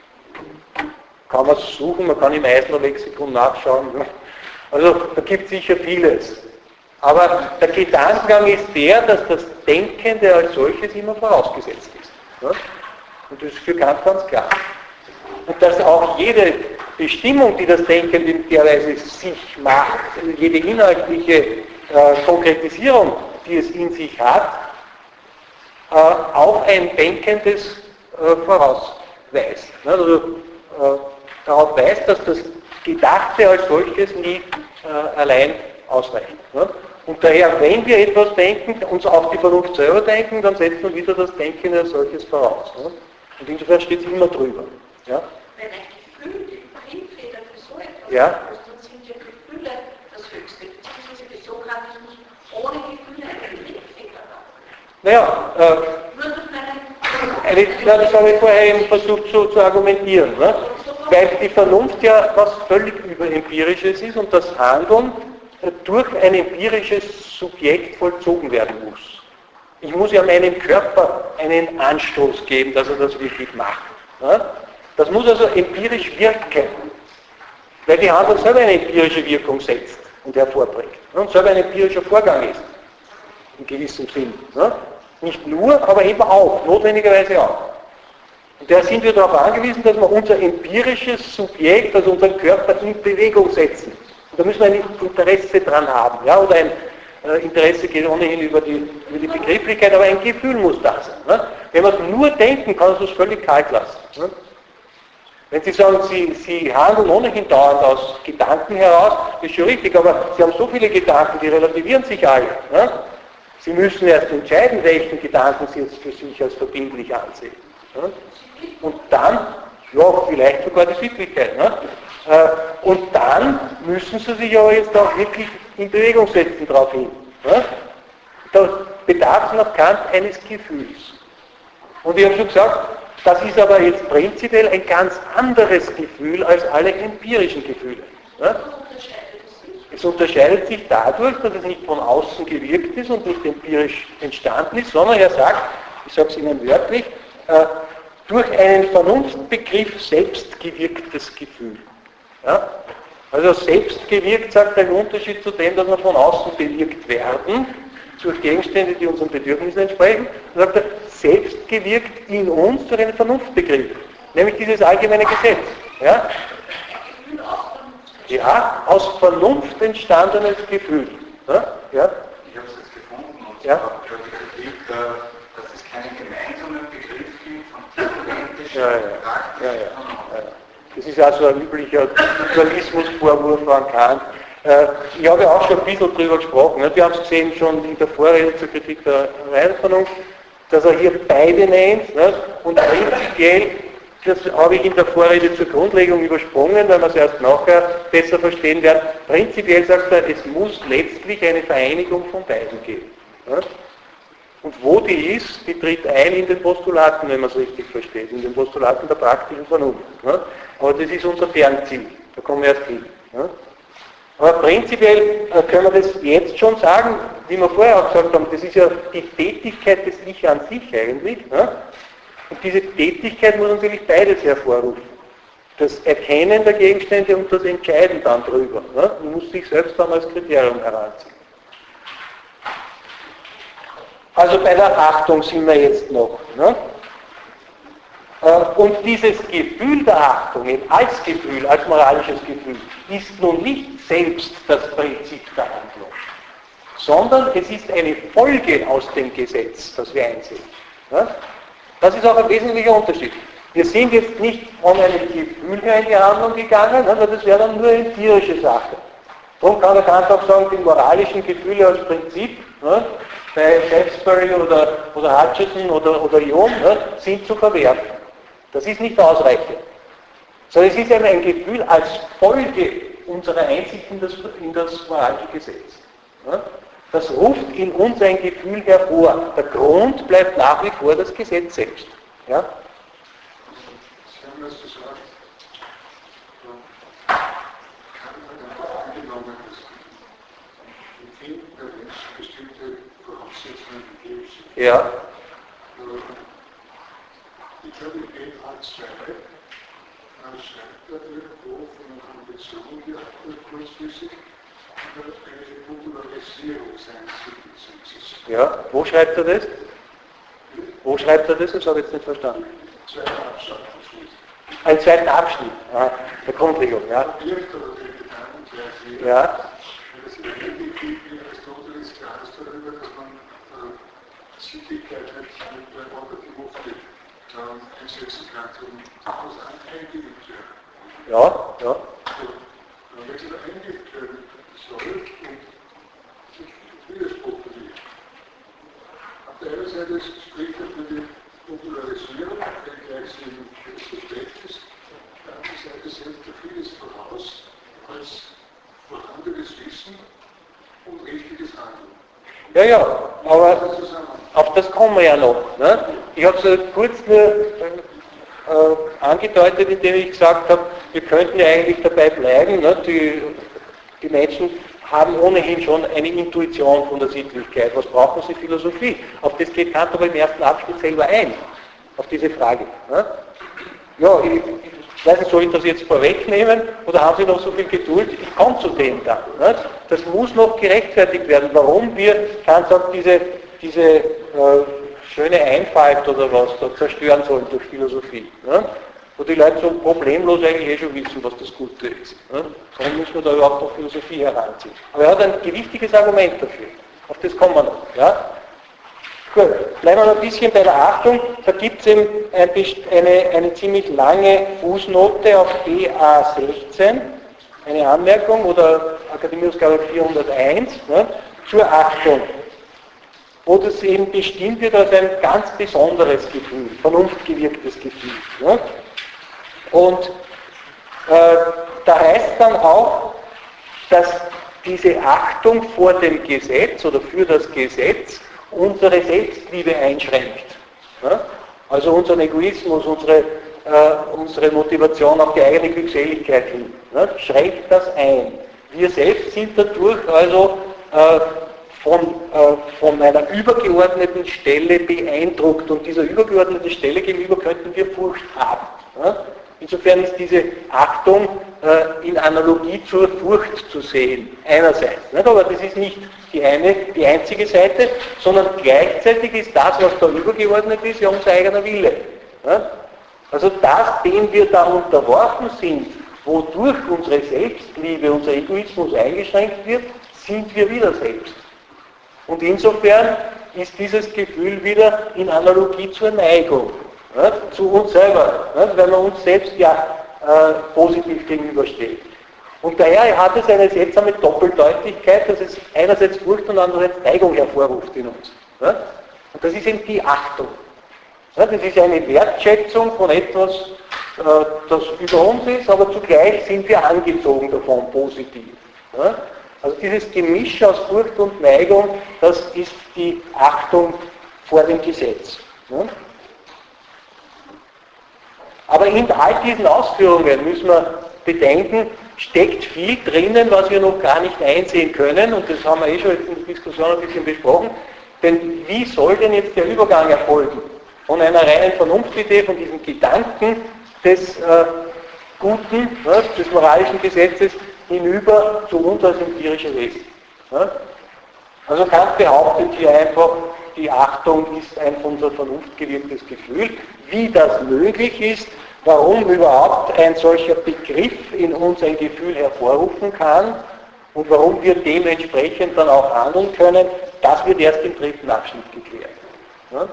kann man es suchen, man kann im Eisner Lexikon nachschauen. Also da gibt es sicher vieles. Aber der Gedankengang ist der, dass das Denkende als solches immer vorausgesetzt ist. Und das ist für Kant ganz klar. Und dass auch jede Bestimmung, die das Denken in der Weise sich macht, jede inhaltliche äh, Konkretisierung, die es in sich hat, äh, auch ein Denkendes äh, vorausweist. Also, äh, darauf weist, dass das Gedachte als solches nie äh, allein ausreicht. Ne? Und daher, wenn wir etwas denken, uns auf die Vernunft selber denken, dann setzt man wieder das Denken als solches voraus. Ne? Und insofern steht es immer drüber. Ja? Wenn ein Gefühl die Triebfeder für so etwas ja? ist, dann sind ja Gefühle das Höchste, beziehungsweise der Sokratismus ohne Gefühle eine Triebfeder hat. Naja, äh, Nur durch meinen... Eine, das habe ich vorher eben versucht zu, zu argumentieren. Ne? Weil die Vernunft ja was völlig überempirisches ist und das Handeln durch ein empirisches Subjekt vollzogen werden muss. Ich muss ja meinem Körper einen Anstoß geben, dass er das wirklich macht. Ne? Das muss also empirisch wirken, weil die Handlung selber eine empirische Wirkung setzt und hervorbringt. Ne? Und selber ein empirischer Vorgang ist, in gewissem Sinn. Ne? Nicht nur, aber eben auch, notwendigerweise auch. Und daher sind wir darauf angewiesen, dass wir unser empirisches Subjekt, also unseren Körper, in Bewegung setzen. Und da müssen wir ein Interesse dran haben. Ja? Oder ein äh, Interesse geht ohnehin über die, über die Begrifflichkeit, aber ein Gefühl muss da sein. Ne? Wenn wir nur denken, kann es uns völlig kalt lassen. Ne? Wenn Sie sagen, Sie, Sie handeln ohnehin dauernd aus Gedanken heraus, ist schon richtig, aber Sie haben so viele Gedanken, die relativieren sich alle. Ne? Sie müssen erst entscheiden, welchen Gedanken Sie jetzt für sich als verbindlich ansehen. Ne? Und dann, ja, vielleicht sogar die Sittlichkeit. Ne? Und dann müssen Sie sich aber jetzt auch wirklich in Bewegung setzen darauf hin. Ne? Da bedarf es nach Kant eines Gefühls. Und ich habe schon gesagt, das ist aber jetzt prinzipiell ein ganz anderes Gefühl als alle empirischen Gefühle. Ne? Es unterscheidet sich dadurch, dass es nicht von außen gewirkt ist und nicht empirisch entstanden ist, sondern er sagt, ich sage es Ihnen wörtlich, äh, durch einen Vernunftbegriff selbstgewirktes Gefühl. Ja? Also selbstgewirkt sagt er im Unterschied zu dem, dass wir von außen bewirkt werden, durch Gegenstände, die unseren Bedürfnissen entsprechen, dann sagt er, selbstgewirkt in uns durch einen Vernunftbegriff, nämlich dieses allgemeine Gesetz. Ja? Ja, aus Vernunft entstandenes Gefühl. Ja? Ja? Ich habe es jetzt gefunden und ja? ich habe gekriegt, dass es keinen gemeinsamen Begriff gibt von theoretischen ja, ja. praktischen ja, ja. ja. Das ist also ein üblicher Dualismusvorwurf an Kant. Ich habe ja auch schon ein bisschen drüber gesprochen. Wir haben es gesehen schon in der Vorrede zur Kritik der reinen Vernunft, dass er hier beide nennt und prinzipiell, das habe ich in der Vorrede zur Grundlegung übersprungen, weil wir es erst nachher besser verstehen werden. Prinzipiell sagt er, es muss letztlich eine Vereinigung von beiden geben. Und wo die ist, die tritt ein in den Postulaten, wenn man es richtig versteht, in den Postulaten der praktischen Vernunft. Ne? Aber das ist unser Kernziel, da kommen wir erst hin. Ne? Aber prinzipiell können wir das jetzt schon sagen, wie wir vorher auch gesagt haben, das ist ja die Tätigkeit des Ich an sich eigentlich. Ne? Und diese Tätigkeit muss natürlich beides hervorrufen. Das Erkennen der Gegenstände und das Entscheiden dann drüber. Ne? Man muss sich selbst dann als Kriterium heranziehen. Also bei der Achtung sind wir jetzt noch. Ne? Und dieses Gefühl der Achtung, als Gefühl, als moralisches Gefühl, ist nun nicht selbst das Prinzip der Handlung, sondern es ist eine Folge aus dem Gesetz, das wir einsehen. Das ist auch ein wesentlicher Unterschied. Wir sind jetzt nicht von einem Gefühl her in die Handlung gegangen, weil das wäre dann nur eine tierische Sache. Darum kann der Kant auch sagen, die moralischen Gefühle als Prinzip, ne, bei Shaftesbury oder, oder Hutcheson oder, oder Jung, ne, sind zu verwerfen. Das ist nicht ausreichend. Sondern es ist eben ein Gefühl als Folge unserer Einsicht in das, in das moralische Gesetz. Ne. Das ruft in uns ein Gefühl hervor. Der Grund bleibt nach wie vor das Gesetz selbst. Ja? Sie haben das gesagt, kann man dann angenommen, dass im Empfinden der Menschen bestimmte Voraussetzungen gegeben sind. Ja. Ich glaube, in dem Art zwei schreibt er irgendwo von einer Konvention, die auch kurzfristig eine Popularisierung seines Wissens. Ja, wo schreibt er das? Wo schreibt er das? Das habe ich jetzt nicht verstanden. Zweiter Abschnitt. Ein zweiten Abschnitt, ja, der Grundregelung, ja. Ja. Das in Aristoteles klar ist darüber, dass man äh, Sittlichkeit nicht bei Orgativofte einsetzen kann, um daraus eingeübt werden. Ja, ja. Wenn es da eingeübt werden soll und sich Widerspruch bewegt. Auf der einen Seite spricht er für die Popularisierung, wenngleich sie im schlecht ist. Auf der anderen Seite setzt er vieles voraus als vorhandenes Wissen und richtiges Handeln. Ja, ja, aber auf das kommen wir ja noch. Ne? Ich habe es kurz nur äh, angedeutet, indem ich gesagt habe, wir könnten ja eigentlich dabei bleiben. Ne? Die, die Menschen haben ohnehin schon eine Intuition von der Sittlichkeit. Was brauchen sie Philosophie? Auf das geht Kant aber im ersten Abschnitt selber ein, auf diese Frage. Ne? Ja, ich, ich weiß nicht, soll ich das jetzt vorwegnehmen oder haben Sie noch so viel Geduld? Ich komme zu dem dann. Ne? Das muss noch gerechtfertigt werden, warum wir, Kant sagt, diese, diese äh, schöne Einfalt oder was da zerstören sollen durch Philosophie. Ne? Wo die Leute so problemlos eigentlich eh schon wissen, was das Gute ist. Ne? Warum müssen wir da überhaupt noch Philosophie heranziehen? Aber er hat ein gewichtiges Argument dafür. Auf das kommen wir noch. Ja? Gut, bleiben wir noch ein bisschen bei der Achtung. Da gibt es eben ein, eine, eine ziemlich lange Fußnote auf B A sechzehn, eine Anmerkung, oder Akademieausgabe vierhunderteins, ne, zur Achtung, wo das eben bestimmt wird als ein ganz besonderes Gefühl, vernunftgewirktes Gefühl. Ne. Und äh, da heißt dann auch, dass diese Achtung vor dem Gesetz oder für das Gesetz unsere Selbstliebe einschränkt. Ja? Also unseren Egoismus, unsere, äh, unsere Motivation auf die eigene Glückseligkeit hin. Ja? Schränkt das ein. Wir selbst sind dadurch also äh, von, äh, von einer übergeordneten Stelle beeindruckt und dieser übergeordneten Stelle gegenüber könnten wir Furcht haben. Ja? Insofern ist diese Achtung äh, in Analogie zur Furcht zu sehen, einerseits. Nicht? Aber das ist nicht die eine, die einzige Seite, sondern gleichzeitig ist das, was da übergeordnet ist, ja unser eigener Wille. Ja? Also das, dem wir da unterworfen sind, wodurch unsere Selbstliebe, unser Egoismus eingeschränkt wird, sind wir wieder selbst. Und insofern ist dieses Gefühl wieder in Analogie zur Neigung. Ja, zu uns selber, ja, weil man uns selbst ja äh, positiv gegenübersteht. Und daher hat es eine seltsame Doppeldeutigkeit, dass es einerseits Furcht und andererseits Neigung hervorruft in uns. Ja. Und das ist eben die Achtung. Ja, das ist eine Wertschätzung von etwas, äh, das über uns ist, aber zugleich sind wir angezogen davon, positiv. Ja. Also dieses Gemisch aus Furcht und Neigung, das ist die Achtung vor dem Gesetz. Aber in all diesen Ausführungen müssen wir bedenken, steckt viel drinnen, was wir noch gar nicht einsehen können, und das haben wir eh schon in der Diskussion ein bisschen besprochen. Denn wie soll denn jetzt der Übergang erfolgen? Von einer reinen Vernunftidee, von diesem Gedanken des äh, Guten, ja, des moralischen Gesetzes, hinüber zu uns als empirische Wesen. Ja? Also Kant behauptet hier einfach, die Achtung ist ein von unserer Vernunft gewirktes Gefühl. Wie das möglich ist, warum überhaupt ein solcher Begriff in uns ein Gefühl hervorrufen kann und warum wir dementsprechend dann auch handeln können, das wird erst im dritten Abschnitt geklärt. Ja?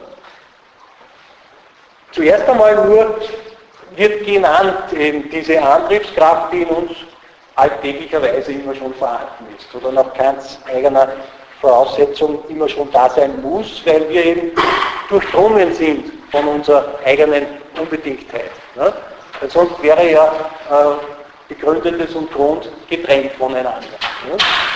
Zuerst einmal nur wird genannt eben diese Antriebskraft, die in uns alltäglicherweise immer schon vorhanden ist oder nach Kants eigener Voraussetzung immer schon da sein muss, weil wir eben durchdrungen sind von unserer eigenen Unbedingtheit. Ne? Weil sonst wäre ja äh, Begründetes und Grund getrennt voneinander. Ne?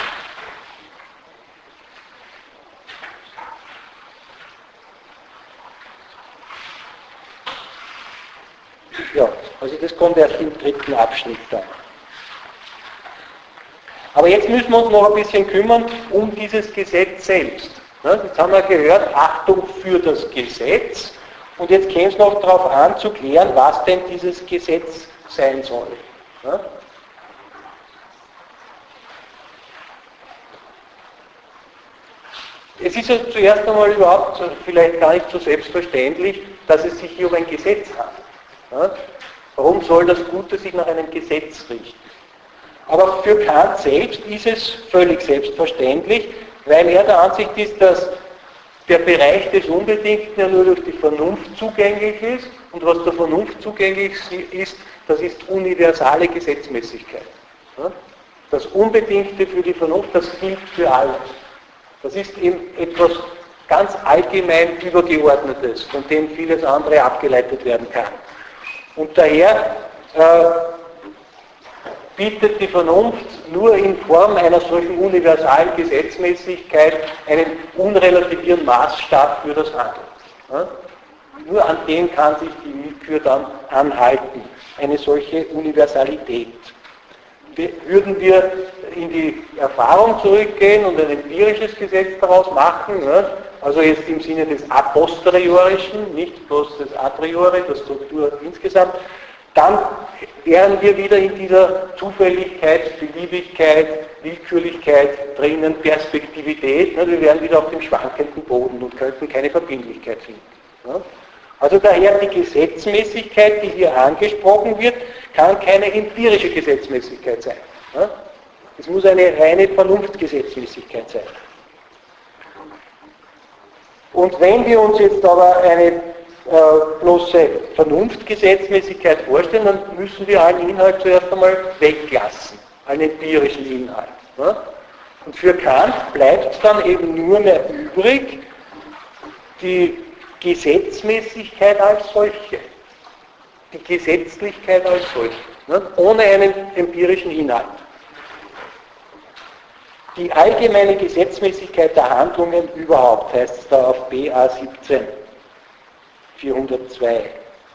Ja, also das kommt erst im dritten Abschnitt dann. Aber jetzt müssen wir uns noch ein bisschen kümmern um dieses Gesetz selbst. Jetzt haben wir gehört, Achtung für das Gesetz. Und jetzt käme es noch darauf an, zu klären, was denn dieses Gesetz sein soll. Es ist ja zuerst einmal überhaupt vielleicht gar nicht so selbstverständlich, dass es sich hier um ein Gesetz handelt. Warum soll das Gute sich nach einem Gesetz richten? Aber für Kant selbst ist es völlig selbstverständlich, weil er der Ansicht ist, dass der Bereich des Unbedingten ja nur durch die Vernunft zugänglich ist, und was der Vernunft zugänglich ist, das ist universale Gesetzmäßigkeit. Das Unbedingte für die Vernunft, das gilt für alles. Das ist eben etwas ganz allgemein Übergeordnetes, von dem vieles andere abgeleitet werden kann. Und daher äh, bietet die Vernunft nur in Form einer solchen universalen Gesetzmäßigkeit einen unrelativierten Maßstab für das Handeln. Ja? Nur an dem kann sich die Willkür dann anhalten, eine solche Universalität. Würden wir in die Erfahrung zurückgehen und ein empirisches Gesetz daraus machen, ja? Also jetzt im Sinne des a posteriorischen, nicht bloß des a priori, der Struktur insgesamt, dann wären wir wieder in dieser Zufälligkeit, Beliebigkeit, Willkürlichkeit drinnen, Perspektivität. Wir wären wieder auf dem schwankenden Boden und könnten keine Verbindlichkeit finden. Also daher die Gesetzmäßigkeit, die hier angesprochen wird, kann keine empirische Gesetzmäßigkeit sein. Es muss eine reine Vernunftgesetzmäßigkeit sein. Und wenn wir uns jetzt aber eine äh, bloße Vernunftgesetzmäßigkeit vorstellen, dann müssen wir allen Inhalt zuerst einmal weglassen, einen empirischen Inhalt. Ne? Und für Kant bleibt dann eben nur mehr übrig die Gesetzmäßigkeit als solche, die Gesetzlichkeit als solche, ne? Ohne einen empirischen Inhalt. Die allgemeine Gesetzmäßigkeit der Handlungen überhaupt, heißt es da auf B A siebzehn, vierhundertzwei.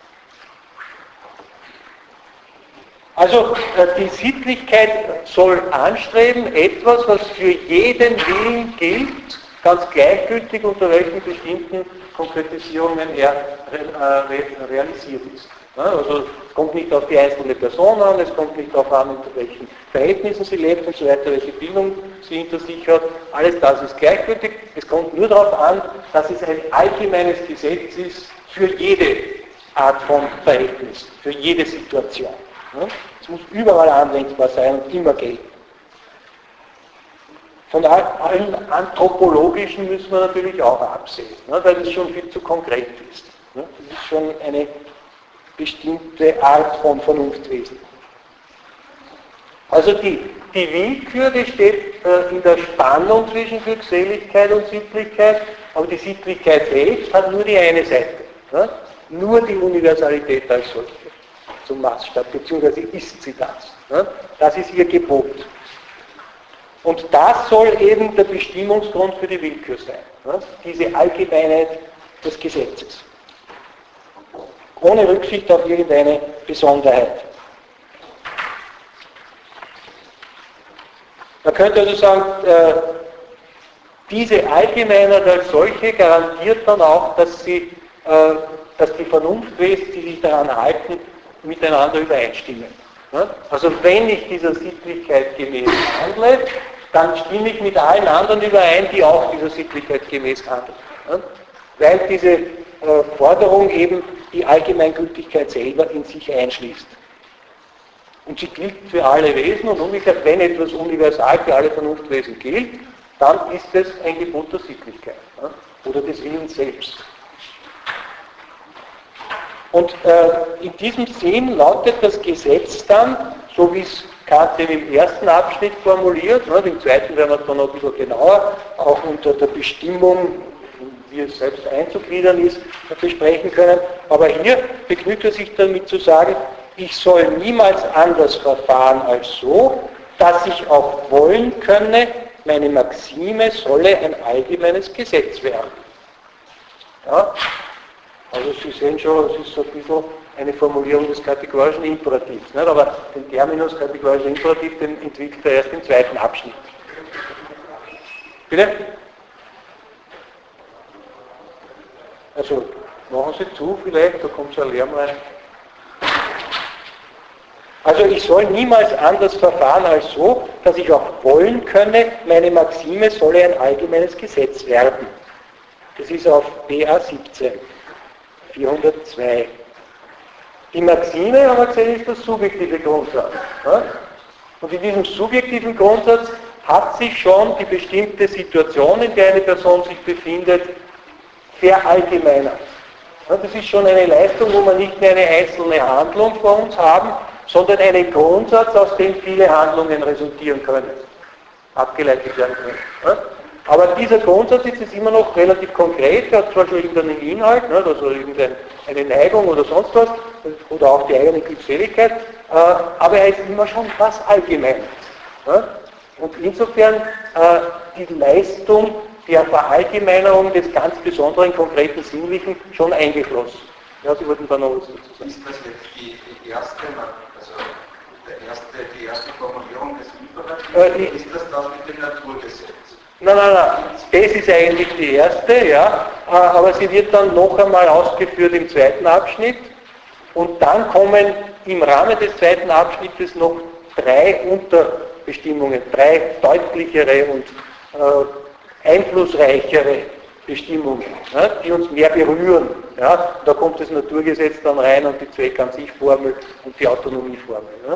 Also die Sittlichkeit soll anstreben, etwas, was für jeden Willen gilt, ganz gleichgültig unter welchen bestimmten Konkretisierungen er realisiert ist. Also es kommt nicht auf die einzelne Person an, es kommt nicht darauf an, unter welchen Verhältnissen sie lebt und so weiter, welche Bildung sie hinter sich hat. Alles das ist gleichgültig. Es kommt nur darauf an, dass es ein allgemeines Gesetz ist für jede Art von Verhältnis, für jede Situation. Es muss überall anwendbar sein und immer gelten. Von allen anthropologischen müssen wir natürlich auch absehen, weil es schon viel zu konkret ist. Das ist schon eine bestimmte Art von Vernunftwesen. Also die, die Willkür, die steht äh, in der Spannung zwischen Glückseligkeit und Sittlichkeit, aber die Sittlichkeit selbst hat nur die eine Seite. Ne? Nur die Universalität als solche zum Maßstab, beziehungsweise ist sie das. Ne? Das ist ihr Gebot. Und das soll eben der Bestimmungsgrund für die Willkür sein. Diese Allgemeinheit des Gesetzes. Ohne Rücksicht auf irgendeine Besonderheit. Man könnte also sagen, äh, diese Allgemeinheit als solche garantiert dann auch, dass, sie, äh, dass die Vernunftwesen, die sich daran halten, miteinander übereinstimmen. Ja? Also wenn ich dieser Sittlichkeit gemäß handle, dann stimme ich mit allen anderen überein, die auch dieser Sittlichkeit gemäß handeln. Ja? Weil diese äh, Forderung eben die Allgemeingültigkeit selber in sich einschließt. Und sie gilt für alle Wesen und umgekehrt, wenn etwas universal für alle Vernunftwesen gilt, dann ist es ein Gebot der Sittlichkeit, ja? Oder des Willens selbst. Und äh, in diesem Sinn lautet das Gesetz dann, so wie es Kant im ersten Abschnitt formuliert, ne, im zweiten werden wir dann noch ein bisschen genauer, auch unter der Bestimmung, wie es selbst einzugliedern ist, besprechen können. Aber hier begnügt er sich damit zu sagen, ich soll niemals anders verfahren als so, dass ich auch wollen könne, meine Maxime solle ein allgemeines Gesetz werden. Ja? Also Sie sehen schon, es ist so ein bisschen eine Formulierung des kategorischen Imperativs. Nicht? Aber den Terminus kategorischer Imperativ, den entwickelt er erst im zweiten Abschnitt. Bitte? Also machen Sie zu vielleicht, da kommt so ein Lärm rein. Also ich soll niemals anders verfahren als so, dass ich auch wollen könne, meine Maxime solle ein allgemeines Gesetz werden. Das ist auf B A siebzehn, vierhundertzwei. Die Maxime, haben wir gesehen, ist der subjektive Grundsatz. Ja? Und in diesem subjektiven Grundsatz hat sich schon die bestimmte Situation, in der eine Person sich befindet, verallgemeinert. Ja, das ist schon eine Leistung, wo wir nicht mehr eine einzelne Handlung vor uns haben, sondern einen Grundsatz, aus dem viele Handlungen resultieren können, abgeleitet werden können. Ja? Aber dieser Grundsatz ist jetzt immer noch relativ konkret, er hat zwar schon irgendeinen Inhalt, ne, also irgendeine Neigung oder sonst was, oder auch die eigene Glückseligkeit, äh, aber er ist immer schon was Allgemeines. Ja? Und insofern äh, die Leistung der Verallgemeinerung des ganz besonderen, konkreten Sinnlichen schon eingeflossen. Ja, Sie wollten da noch was dazu sagen. Ist das jetzt die, die erste, also der erste, die erste Formulierung des Imperatives, äh, ist das das mit dem Naturgesetz? Nein, nein, nein, das ist eigentlich die erste, ja, aber sie wird dann noch einmal ausgeführt im zweiten Abschnitt und dann kommen im Rahmen des zweiten Abschnittes noch drei Unterbestimmungen, drei deutlichere und äh, einflussreichere Bestimmungen, ja, die uns mehr berühren. Ja. Da kommt das Naturgesetz dann rein und die Zweck an sich Formel und die Autonomieformel. Ja.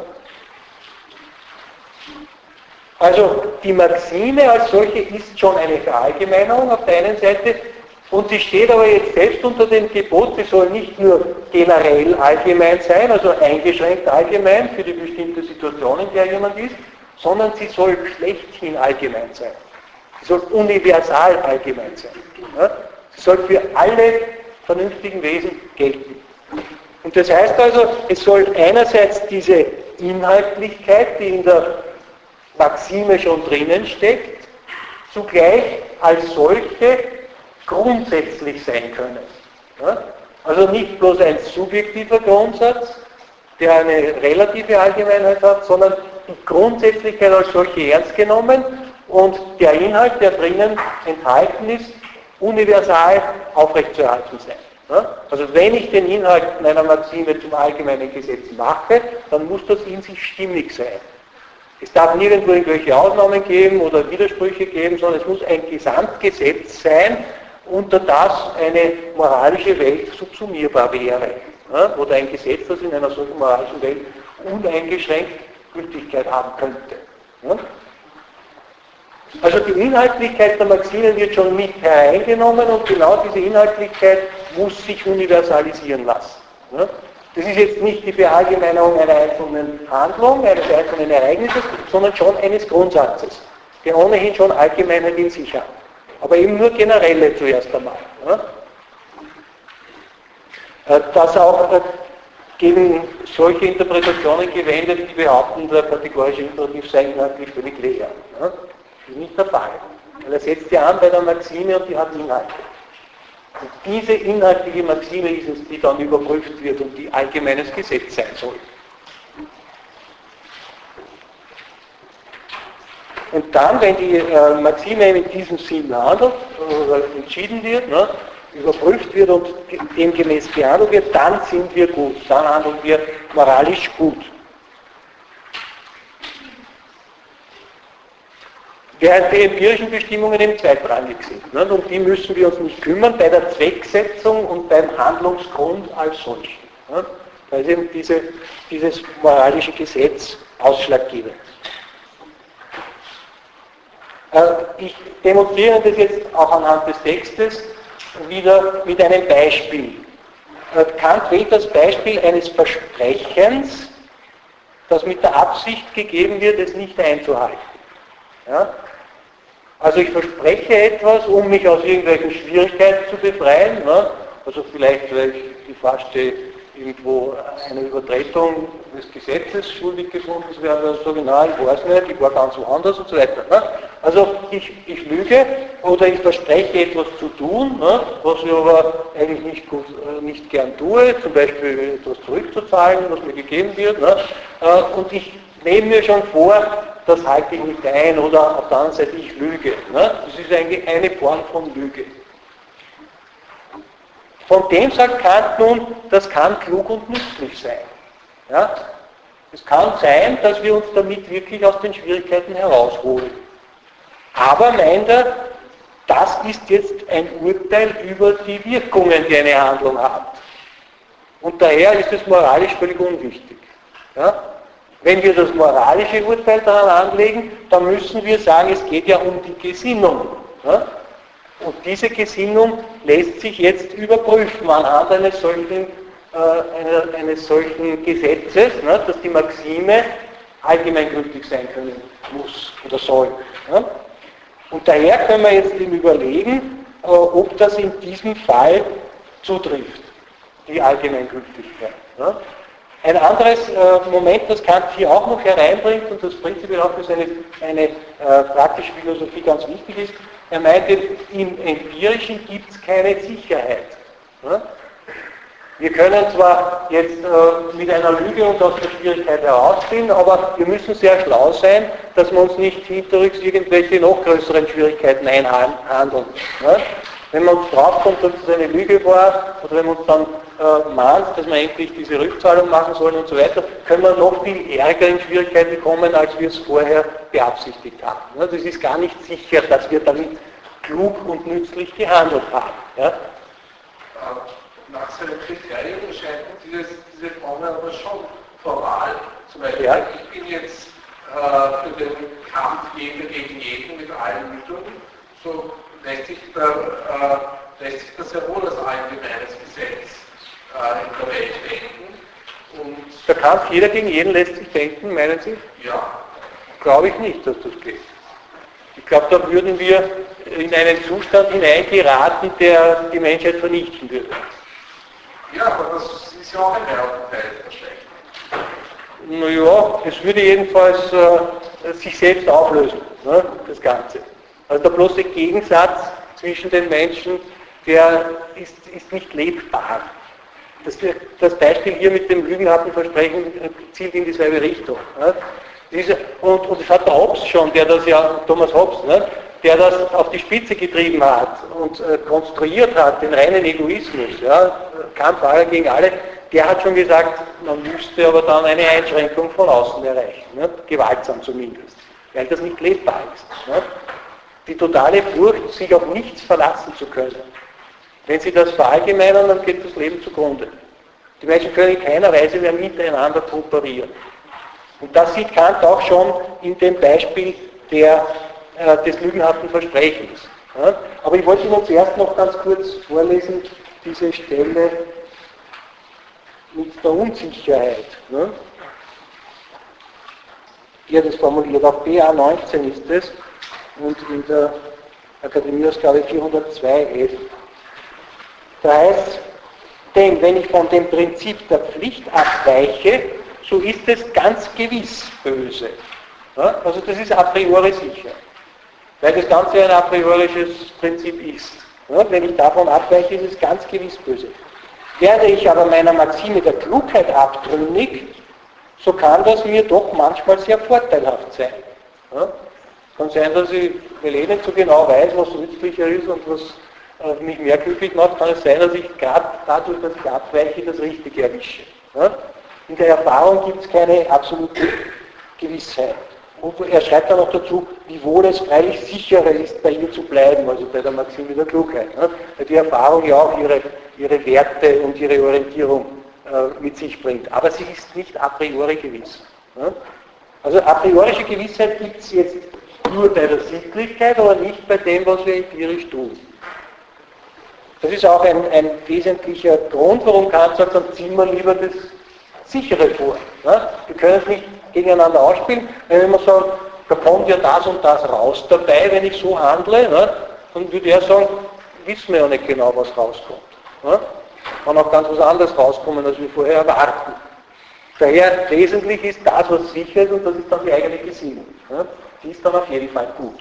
Also die Maxime als solche ist schon eine Verallgemeinerung auf der einen Seite und sie steht aber jetzt selbst unter dem Gebot, sie soll nicht nur generell allgemein sein, also eingeschränkt allgemein für die bestimmte Situation, in der jemand ist, sondern sie soll schlechthin allgemein sein. Sie soll universal allgemein sein. Ja? Sie soll für alle vernünftigen Wesen gelten. Und das heißt also, es soll einerseits diese Inhaltlichkeit, die in der Maxime schon drinnen steckt, zugleich als solche grundsätzlich sein können. Ja? Also nicht bloß ein subjektiver Grundsatz, der eine relative Allgemeinheit hat, sondern die Grundsätzlichkeit als solche ernst genommen und der Inhalt, der drinnen enthalten ist, universal aufrechtzuerhalten sein. Ja? Also wenn ich den Inhalt meiner Maxime zum allgemeinen Gesetz mache, dann muss das in sich stimmig sein. Es darf nirgendwo irgendwelche Ausnahmen geben oder Widersprüche geben, sondern es muss ein Gesamtgesetz sein, unter das eine moralische Welt subsumierbar wäre. Ja? Oder ein Gesetz, das in einer solchen moralischen Welt uneingeschränkt Gültigkeit haben könnte. Ja? Also die Inhaltlichkeit der Maxime wird schon mit hereingenommen und genau diese Inhaltlichkeit muss sich universalisieren lassen. Ja? Das ist jetzt nicht die Verallgemeinerung einer einzelnen Handlung, eines einzelnen Ereignisses, sondern schon eines Grundsatzes, der ohnehin schon Allgemeinheit in sich hat. Aber eben nur generelle zuerst einmal. Ja? Das auch gegen solche Interpretationen gewendet, die behaupten, der kategorische Imperativ sei inhaltlich völlig leer. Ja? Das ist nicht der Fall. Weil er setzt ja an bei der Maxime und die hat Inhalte. Und diese inhaltliche Maxime ist es, die dann überprüft wird und die allgemeines Gesetz sein soll. Und dann, wenn die äh, Maxime in diesem Sinn handelt, oder entschieden wird, ne, überprüft wird und demgemäß behandelt wird, dann sind wir gut, dann handeln wir moralisch gut. Während die empirischen Bestimmungen eben zweitrangig sind. Ne, um die müssen wir uns nicht kümmern, bei der Zwecksetzung und beim Handlungsgrund als solchen. Ne, da ist eben diese, dieses moralische Gesetz ausschlaggebend. Ich demonstriere das jetzt auch anhand des Textes wieder mit einem Beispiel. Kant wählt das Beispiel eines Versprechens, das mit der Absicht gegeben wird, es nicht einzuhalten. Ja? Also ich verspreche etwas, um mich aus irgendwelchen Schwierigkeiten zu befreien. Ne? Also vielleicht, weil ich die Vorstehe, irgendwo eine Übertretung des Gesetzes schuldig gefunden werden, also sage, nein, ich weiß nicht, ich war ganz woanders und so weiter. Ne? Also ich, ich lüge oder ich verspreche etwas zu tun, ne? Was ich aber eigentlich nicht, gut, nicht gern tue, zum Beispiel etwas zurückzuzahlen, was mir gegeben wird. Ne? Und ich nehme mir schon vor, das halte ich nicht ein oder auf der anderen Seite, ich lüge. Ne? Das ist eigentlich eine Form von Lüge. Von dem sagt Kant nun, das kann klug und nützlich sein. Ja? Es kann sein, dass wir uns damit wirklich aus den Schwierigkeiten herausholen. Aber meint er, das ist jetzt ein Urteil über die Wirkungen, die eine Handlung hat. Und daher ist es moralisch völlig unwichtig. Ja? Wenn wir das moralische Urteil daran anlegen, dann müssen wir sagen, es geht ja um die Gesinnung. Ja? Und diese Gesinnung lässt sich jetzt überprüfen anhand eines solchen, äh, einer, eines solchen Gesetzes, ne, dass die Maxime allgemeingültig sein können muss oder soll. Ne? Und daher können wir jetzt eben überlegen, äh, ob das in diesem Fall zutrifft, die Allgemeingültigkeit. Ne? Ein anderes äh, Moment, das Kant hier auch noch hereinbringt und das prinzipiell auch für seine eine, äh, praktische Philosophie ganz wichtig ist, er meinte, im Empirischen gibt es keine Sicherheit. Ne? Wir können zwar jetzt äh, mit einer Lüge uns aus der Schwierigkeit herausziehen, aber wir müssen sehr schlau sein, dass wir uns nicht hinterrücks irgendwelche noch größeren Schwierigkeiten einhandeln. Ne? Wenn man uns draufkommt, dass es eine Lüge war, oder wenn man uns dann äh, mahnt, dass wir endlich diese Rückzahlung machen sollen und so weiter, können wir noch viel ärger in Schwierigkeiten kommen, als wir es vorher beabsichtigt haben. Ja, das ist gar nicht sicher, dass wir damit klug und nützlich gehandelt haben. Ja? Nach seinen Kriterien erscheint dieses, diese Formel aber schon formal. Zum Beispiel, ja. Ich bin jetzt äh, für den Kampf jeder gegen jeden mit allen Mitteln, so lässt sich, da, äh, lässt sich das ja wohl als allgemeines Gesetz äh, in der Welt denken. Und der Kampf jeder gegen jeden lässt sich denken, meinen Sie? Ja. Glaube ich nicht, dass das geht. Ich glaube, da würden wir in einen Zustand hineingeraten, der die Menschheit vernichten würde. Ja, aber das ist ja auch ein Teil der Schlechtung. Naja, es würde jedenfalls äh, sich selbst auflösen, ne, das Ganze. Also der bloße Gegensatz zwischen den Menschen, der ist, ist nicht lebbar. Das, das Beispiel hier mit dem lügenhaften Versprechen zielt in dieselbe Richtung. Ne? Diese, und, und das hat der Hobbes schon, der das ja, Thomas Hobbes, ne, der das auf die Spitze getrieben hat und äh, konstruiert hat, den reinen Egoismus, ja, Kampf aller gegen alle, der hat schon gesagt, man müsste aber dann eine Einschränkung von außen erreichen, ne, gewaltsam zumindest, weil das nicht lebbar ist. Ne. Die totale Furcht, sich auf nichts verlassen zu können. Wenn Sie das verallgemeinern, dann geht das Leben zugrunde. Die Menschen können in keiner Weise mehr miteinander kooperieren. Und das sieht Kant auch schon in dem Beispiel der, äh, des lügenhaften Versprechens. Ja? Aber ich wollte Ihnen zuerst noch ganz kurz vorlesen, diese Stelle mit der Unsicherheit. Ne? Hier das formuliert, auf B A neunzehn ist es und in der Akademieausgabe vierhundertzwei F. Da heißt, denn wenn ich von dem Prinzip der Pflicht abweiche, so ist es ganz gewiss böse. Ja? Also das ist a priori sicher. weil das Ganze ein a priorisches Prinzip ist. Ja, wenn ich davon abweiche, ist es ganz gewiss böse. Werde ich aber meiner Maxime der Klugheit abtrünnig, so kann das mir doch manchmal sehr vorteilhaft sein. Ja? Kann sein, dass ich, weil ich nicht so genau weiß, was nützlicher ist und was äh, mich mehr glücklich macht, kann es sein, dass ich gerade dadurch, dass ich abweiche, das Richtige erwische. Ja? In der Erfahrung gibt es keine absolute Gewissheit. Und er schreibt dann noch dazu, wiewohl es freilich sicherer ist, bei ihr zu bleiben, also bei der Maxime der Klugheit. Ne? Weil die Erfahrung ja auch ihre, ihre Werte und ihre Orientierung äh, mit sich bringt. Aber sie ist nicht a priori gewiss. Ne? Also a priorische Gewissheit gibt es jetzt nur bei der Sittlichkeit, aber nicht bei dem, was wir empirisch tun. Das ist auch ein, ein wesentlicher Grund, warum Kant sagt, dann ziehen wir lieber das Sichere vor. Ne? Wir können es nicht gegeneinander ausspielen, wenn wir sagen, da kommt ja das und das raus dabei, wenn ich so handle, ne? Dann würde er sagen, wissen wir ja nicht genau, was rauskommt. Ne? Kann auch ganz was anderes rauskommen, als wir vorher erwarten. Daher wesentlich ist das, was sicher ist, und das ist dann die eigene Gesinnung. Ne? Die ist dann auf jeden Fall gut.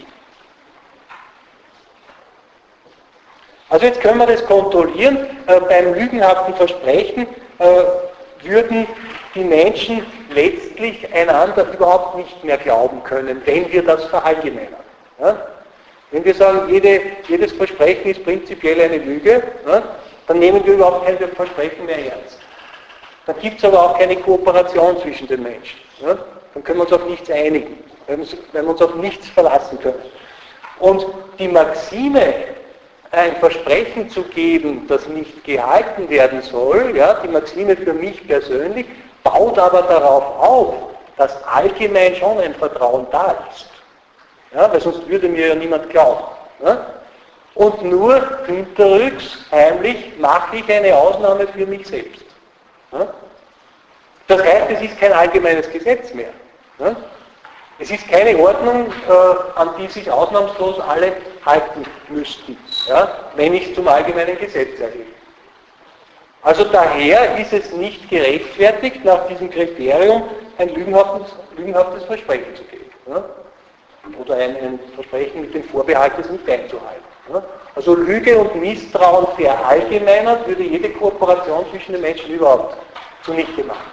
Also jetzt können wir das kontrollieren. Äh, beim lügenhaften Versprechen äh, würden die Menschen letztlich einander überhaupt nicht mehr glauben können, wenn wir das verallgemeinern. Ja? Wenn wir sagen, jede, jedes Versprechen ist prinzipiell eine Lüge, ja, dann nehmen wir überhaupt keine Versprechen mehr ernst. Dann gibt es aber auch keine Kooperation zwischen den Menschen. Ja? Dann können wir uns auf nichts einigen, wenn wir uns auf nichts verlassen können. Und die Maxime, ein Versprechen zu geben, das nicht gehalten werden soll, ja, die Maxime für mich persönlich, baut aber darauf auf, dass allgemein schon ein Vertrauen da ist. Ja, weil sonst würde mir ja niemand glauben. Ja? Und nur hinterrücks, heimlich, mache ich eine Ausnahme für mich selbst. Ja? Das heißt, es ist kein allgemeines Gesetz mehr. Ja? Es ist keine Ordnung, äh, an die sich ausnahmslos alle halten müssten, ja, wenn ich es zum allgemeinen Gesetz erhebe. Also daher ist es nicht gerechtfertigt, nach diesem Kriterium ein lügenhaftes, lügenhaftes Versprechen zu geben. Ja? Oder ein, ein Versprechen mit dem Vorbehalt, es nicht einzuhalten. Ja? Also Lüge und Misstrauen verallgemeinert würde jede Kooperation zwischen den Menschen überhaupt zunichte machen.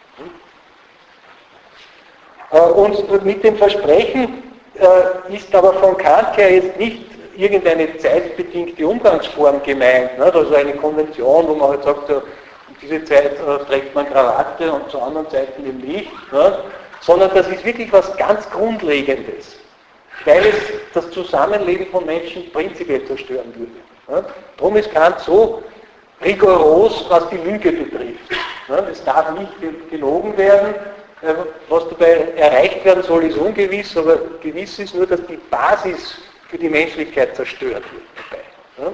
Und mit dem Versprechen äh, ist aber von Kant her jetzt nicht irgendeine zeitbedingte Umgangsform gemeint, ne? Also eine Konvention, wo man halt sagt, ja, in dieser Zeit äh, trägt man Krawatte und zu anderen Zeiten eben nicht, ne? Sondern das ist wirklich was ganz Grundlegendes, weil es das Zusammenleben von Menschen prinzipiell zerstören würde. Ne? Darum ist Kant so rigoros, was die Lüge betrifft. Ne? Es darf nicht gelogen werden. Was dabei erreicht werden soll, ist ungewiss, aber gewiss ist nur, dass die Basis für die Menschlichkeit zerstört wird dabei.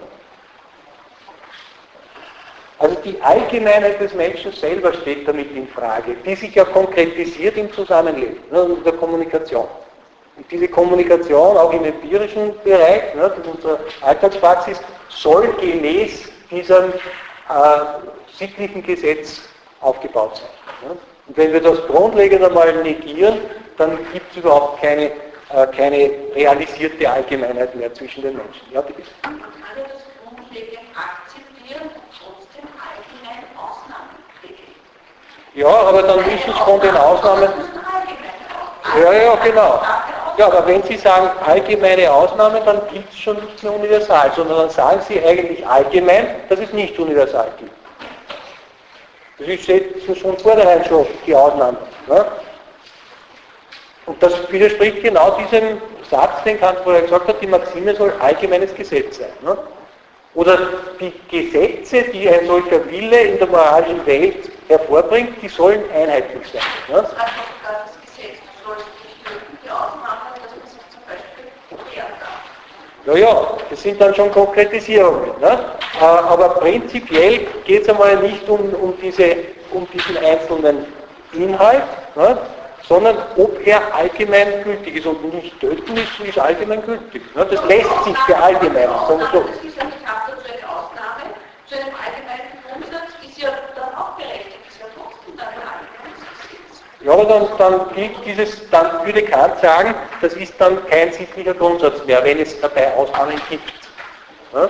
Also die Allgemeinheit des Menschen selber steht damit in Frage, die sich ja konkretisiert im Zusammenleben, in der Kommunikation. Und diese Kommunikation, auch im empirischen Bereich, in unserer Alltagspraxis, soll gemäß diesem äh, sittlichen Gesetz aufgebaut sein. Und wenn wir das grundlegend einmal negieren, dann gibt es überhaupt keine, äh, keine realisierte Allgemeinheit mehr zwischen den Menschen. Ja, bitte. Man kann ja das grundlegend akzeptieren und trotzdem allgemeine Ausnahmen regeln. Ja, aber dann müssen es von den Ausnahmen... Ja, ja, genau. Ja, aber wenn Sie sagen allgemeine Ausnahmen, dann gibt es schon nicht mehr universal, sondern dann sagen Sie eigentlich allgemein, dass es nicht universal gibt. Das ist schon vornherein schon die Ausnahme. Ne? Und das widerspricht genau diesem Satz, den Kant vorher gesagt hat, die Maxime soll allgemeines Gesetz sein. Ne? Oder die Gesetze, die ein solcher Wille in der moralischen Welt hervorbringt, die sollen einheitlich sein. Ne? Das heißt sogar das Gesetz, du sollst nicht nur die Ausnahme, dass man sich zum Beispiel wehren darf. Ja, ja, das sind dann schon Konkretisierungen. Ne? Aber prinzipiell geht es einmal nicht um, um, diese, um diesen einzelnen Inhalt, ne? Sondern ob er allgemein gültig ist und nicht töten ist, ist allgemein gültig. Ne? Das lässt sich verallgemeinern. Das ist ja nicht haftet zu einer Ausnahme, zu einem allgemeinen Grundsatz ist ja dann auch berechtigt, ist ja trotzdem dann ein allgemeines Gesetz. Ja, aber dann, dann gilt dieses, dann würde Kant sagen, das ist dann kein sittlicher Grundsatz mehr, wenn es dabei Ausnahmen gibt. Ja?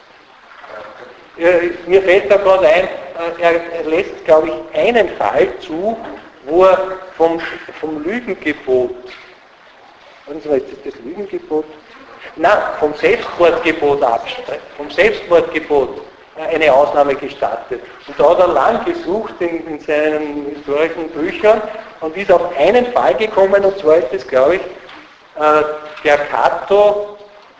Mir fällt da gerade ein, er lässt, glaube ich, einen Fall zu, wo er vom, vom Lügengebot, und so ist das Lügengebot? Nein, vom Selbstmordgebot abstreitet, vom Selbstmordgebot eine Ausnahme gestattet. Und da hat er lang gesucht in, in seinen historischen Büchern und ist auf einen Fall gekommen, und zwar ist das, glaube ich, äh, der Cato,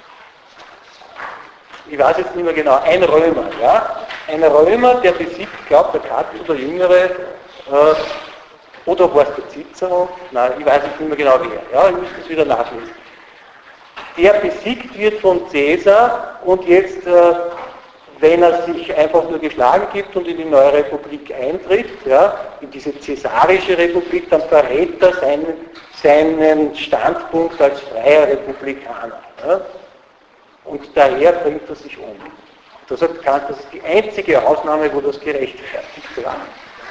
ich weiß jetzt nicht mehr genau, ein Römer, ja? Ein Römer, der besiegt, ich glaube, der Cato, der Jüngere, äh, oder war es der Cicero? Nein, ich weiß jetzt nicht mehr genau wer, ja, ich muss das wieder nachlesen. Der besiegt wird von Caesar und jetzt, äh, wenn er sich einfach nur geschlagen gibt und in die neue Republik eintritt, ja, in diese cäsarische Republik, dann verrät er seinen, seinen Standpunkt als freier Republikaner. Ja. Und daher bringt er sich um. Das hat Kant, das ist die einzige Ausnahme, wo das gerechtfertigt war.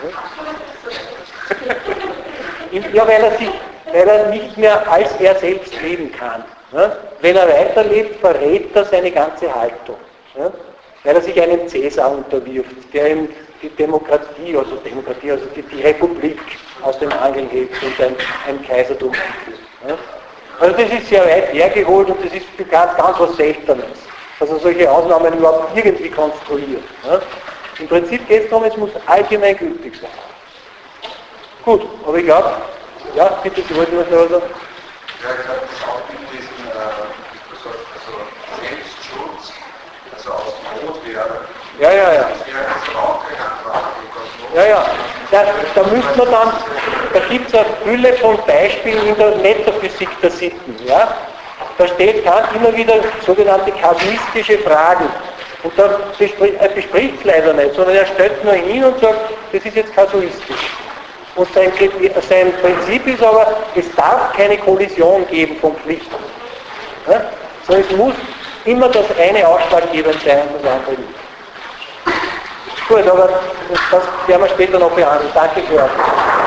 Ja, weil er, sich, weil er nicht mehr als er selbst leben kann. Ja. Wenn er weiterlebt, verrät er seine ganze Haltung. Ja. Weil er sich einem Cäsar unterwirft, der ihm die Demokratie, also Demokratie, also die, die Republik aus den Angeln hebt und ein, ein Kaisertum führt. Ja. Also das ist sehr weit hergeholt und das ist für ganz, ganz was Seltenes, dass er solche Ausnahmen überhaupt irgendwie konstruiert. Ja. Im Prinzip geht es darum, es muss allgemein gültig sein. Gut, aber ich glaube, ja, bitte, Sie wollten was sagen? Ja, ich habe das auch in diesem äh, also Selbstschutz, also aus Not wäre. Ja, ja, ja. Das wäre also auch keine Anfrage. Ja, ja. Da, da müsste man dann, da gibt es eine Fülle von Beispielen in der Metaphysik der Sitten. Ja? Da steht Kant immer wieder sogenannte kasuistische Fragen. Und da bespricht, er bespricht es leider nicht, sondern er stellt nur hin und sagt, das ist jetzt kasuistisch. Und sein, sein Prinzip ist aber, es darf keine Kollision geben von Pflichten. Ja? Sondern es muss immer das eine ausschlaggebend sein und das andere nicht. Gut, aber das werden wir später noch behandeln. Danke für euch.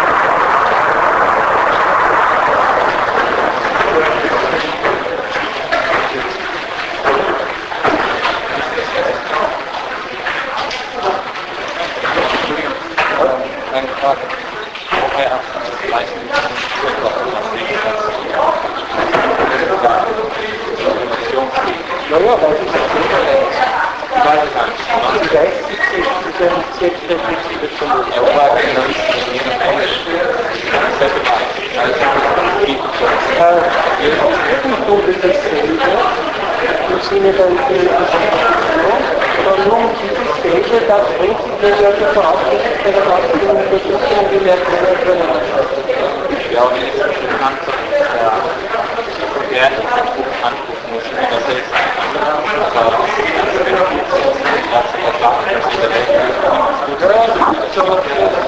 Eine Frage. Ja, ja, ja, das ist ich weiß es nicht. Ich weiß, es ist ein selbstreflexives Vermögen. er war genau nicht in jedem Englisch. Irgendwo ist dasselbe, im Sinne der Interpretation, aber nun dieses selbe, das prinzipiell ja schon vorausgesetzt bei der heutigen Untersuchung gemerkt werden können. Ja, und jetzt ist es bekannt, dass der Anspruch muss in der Selbst sein.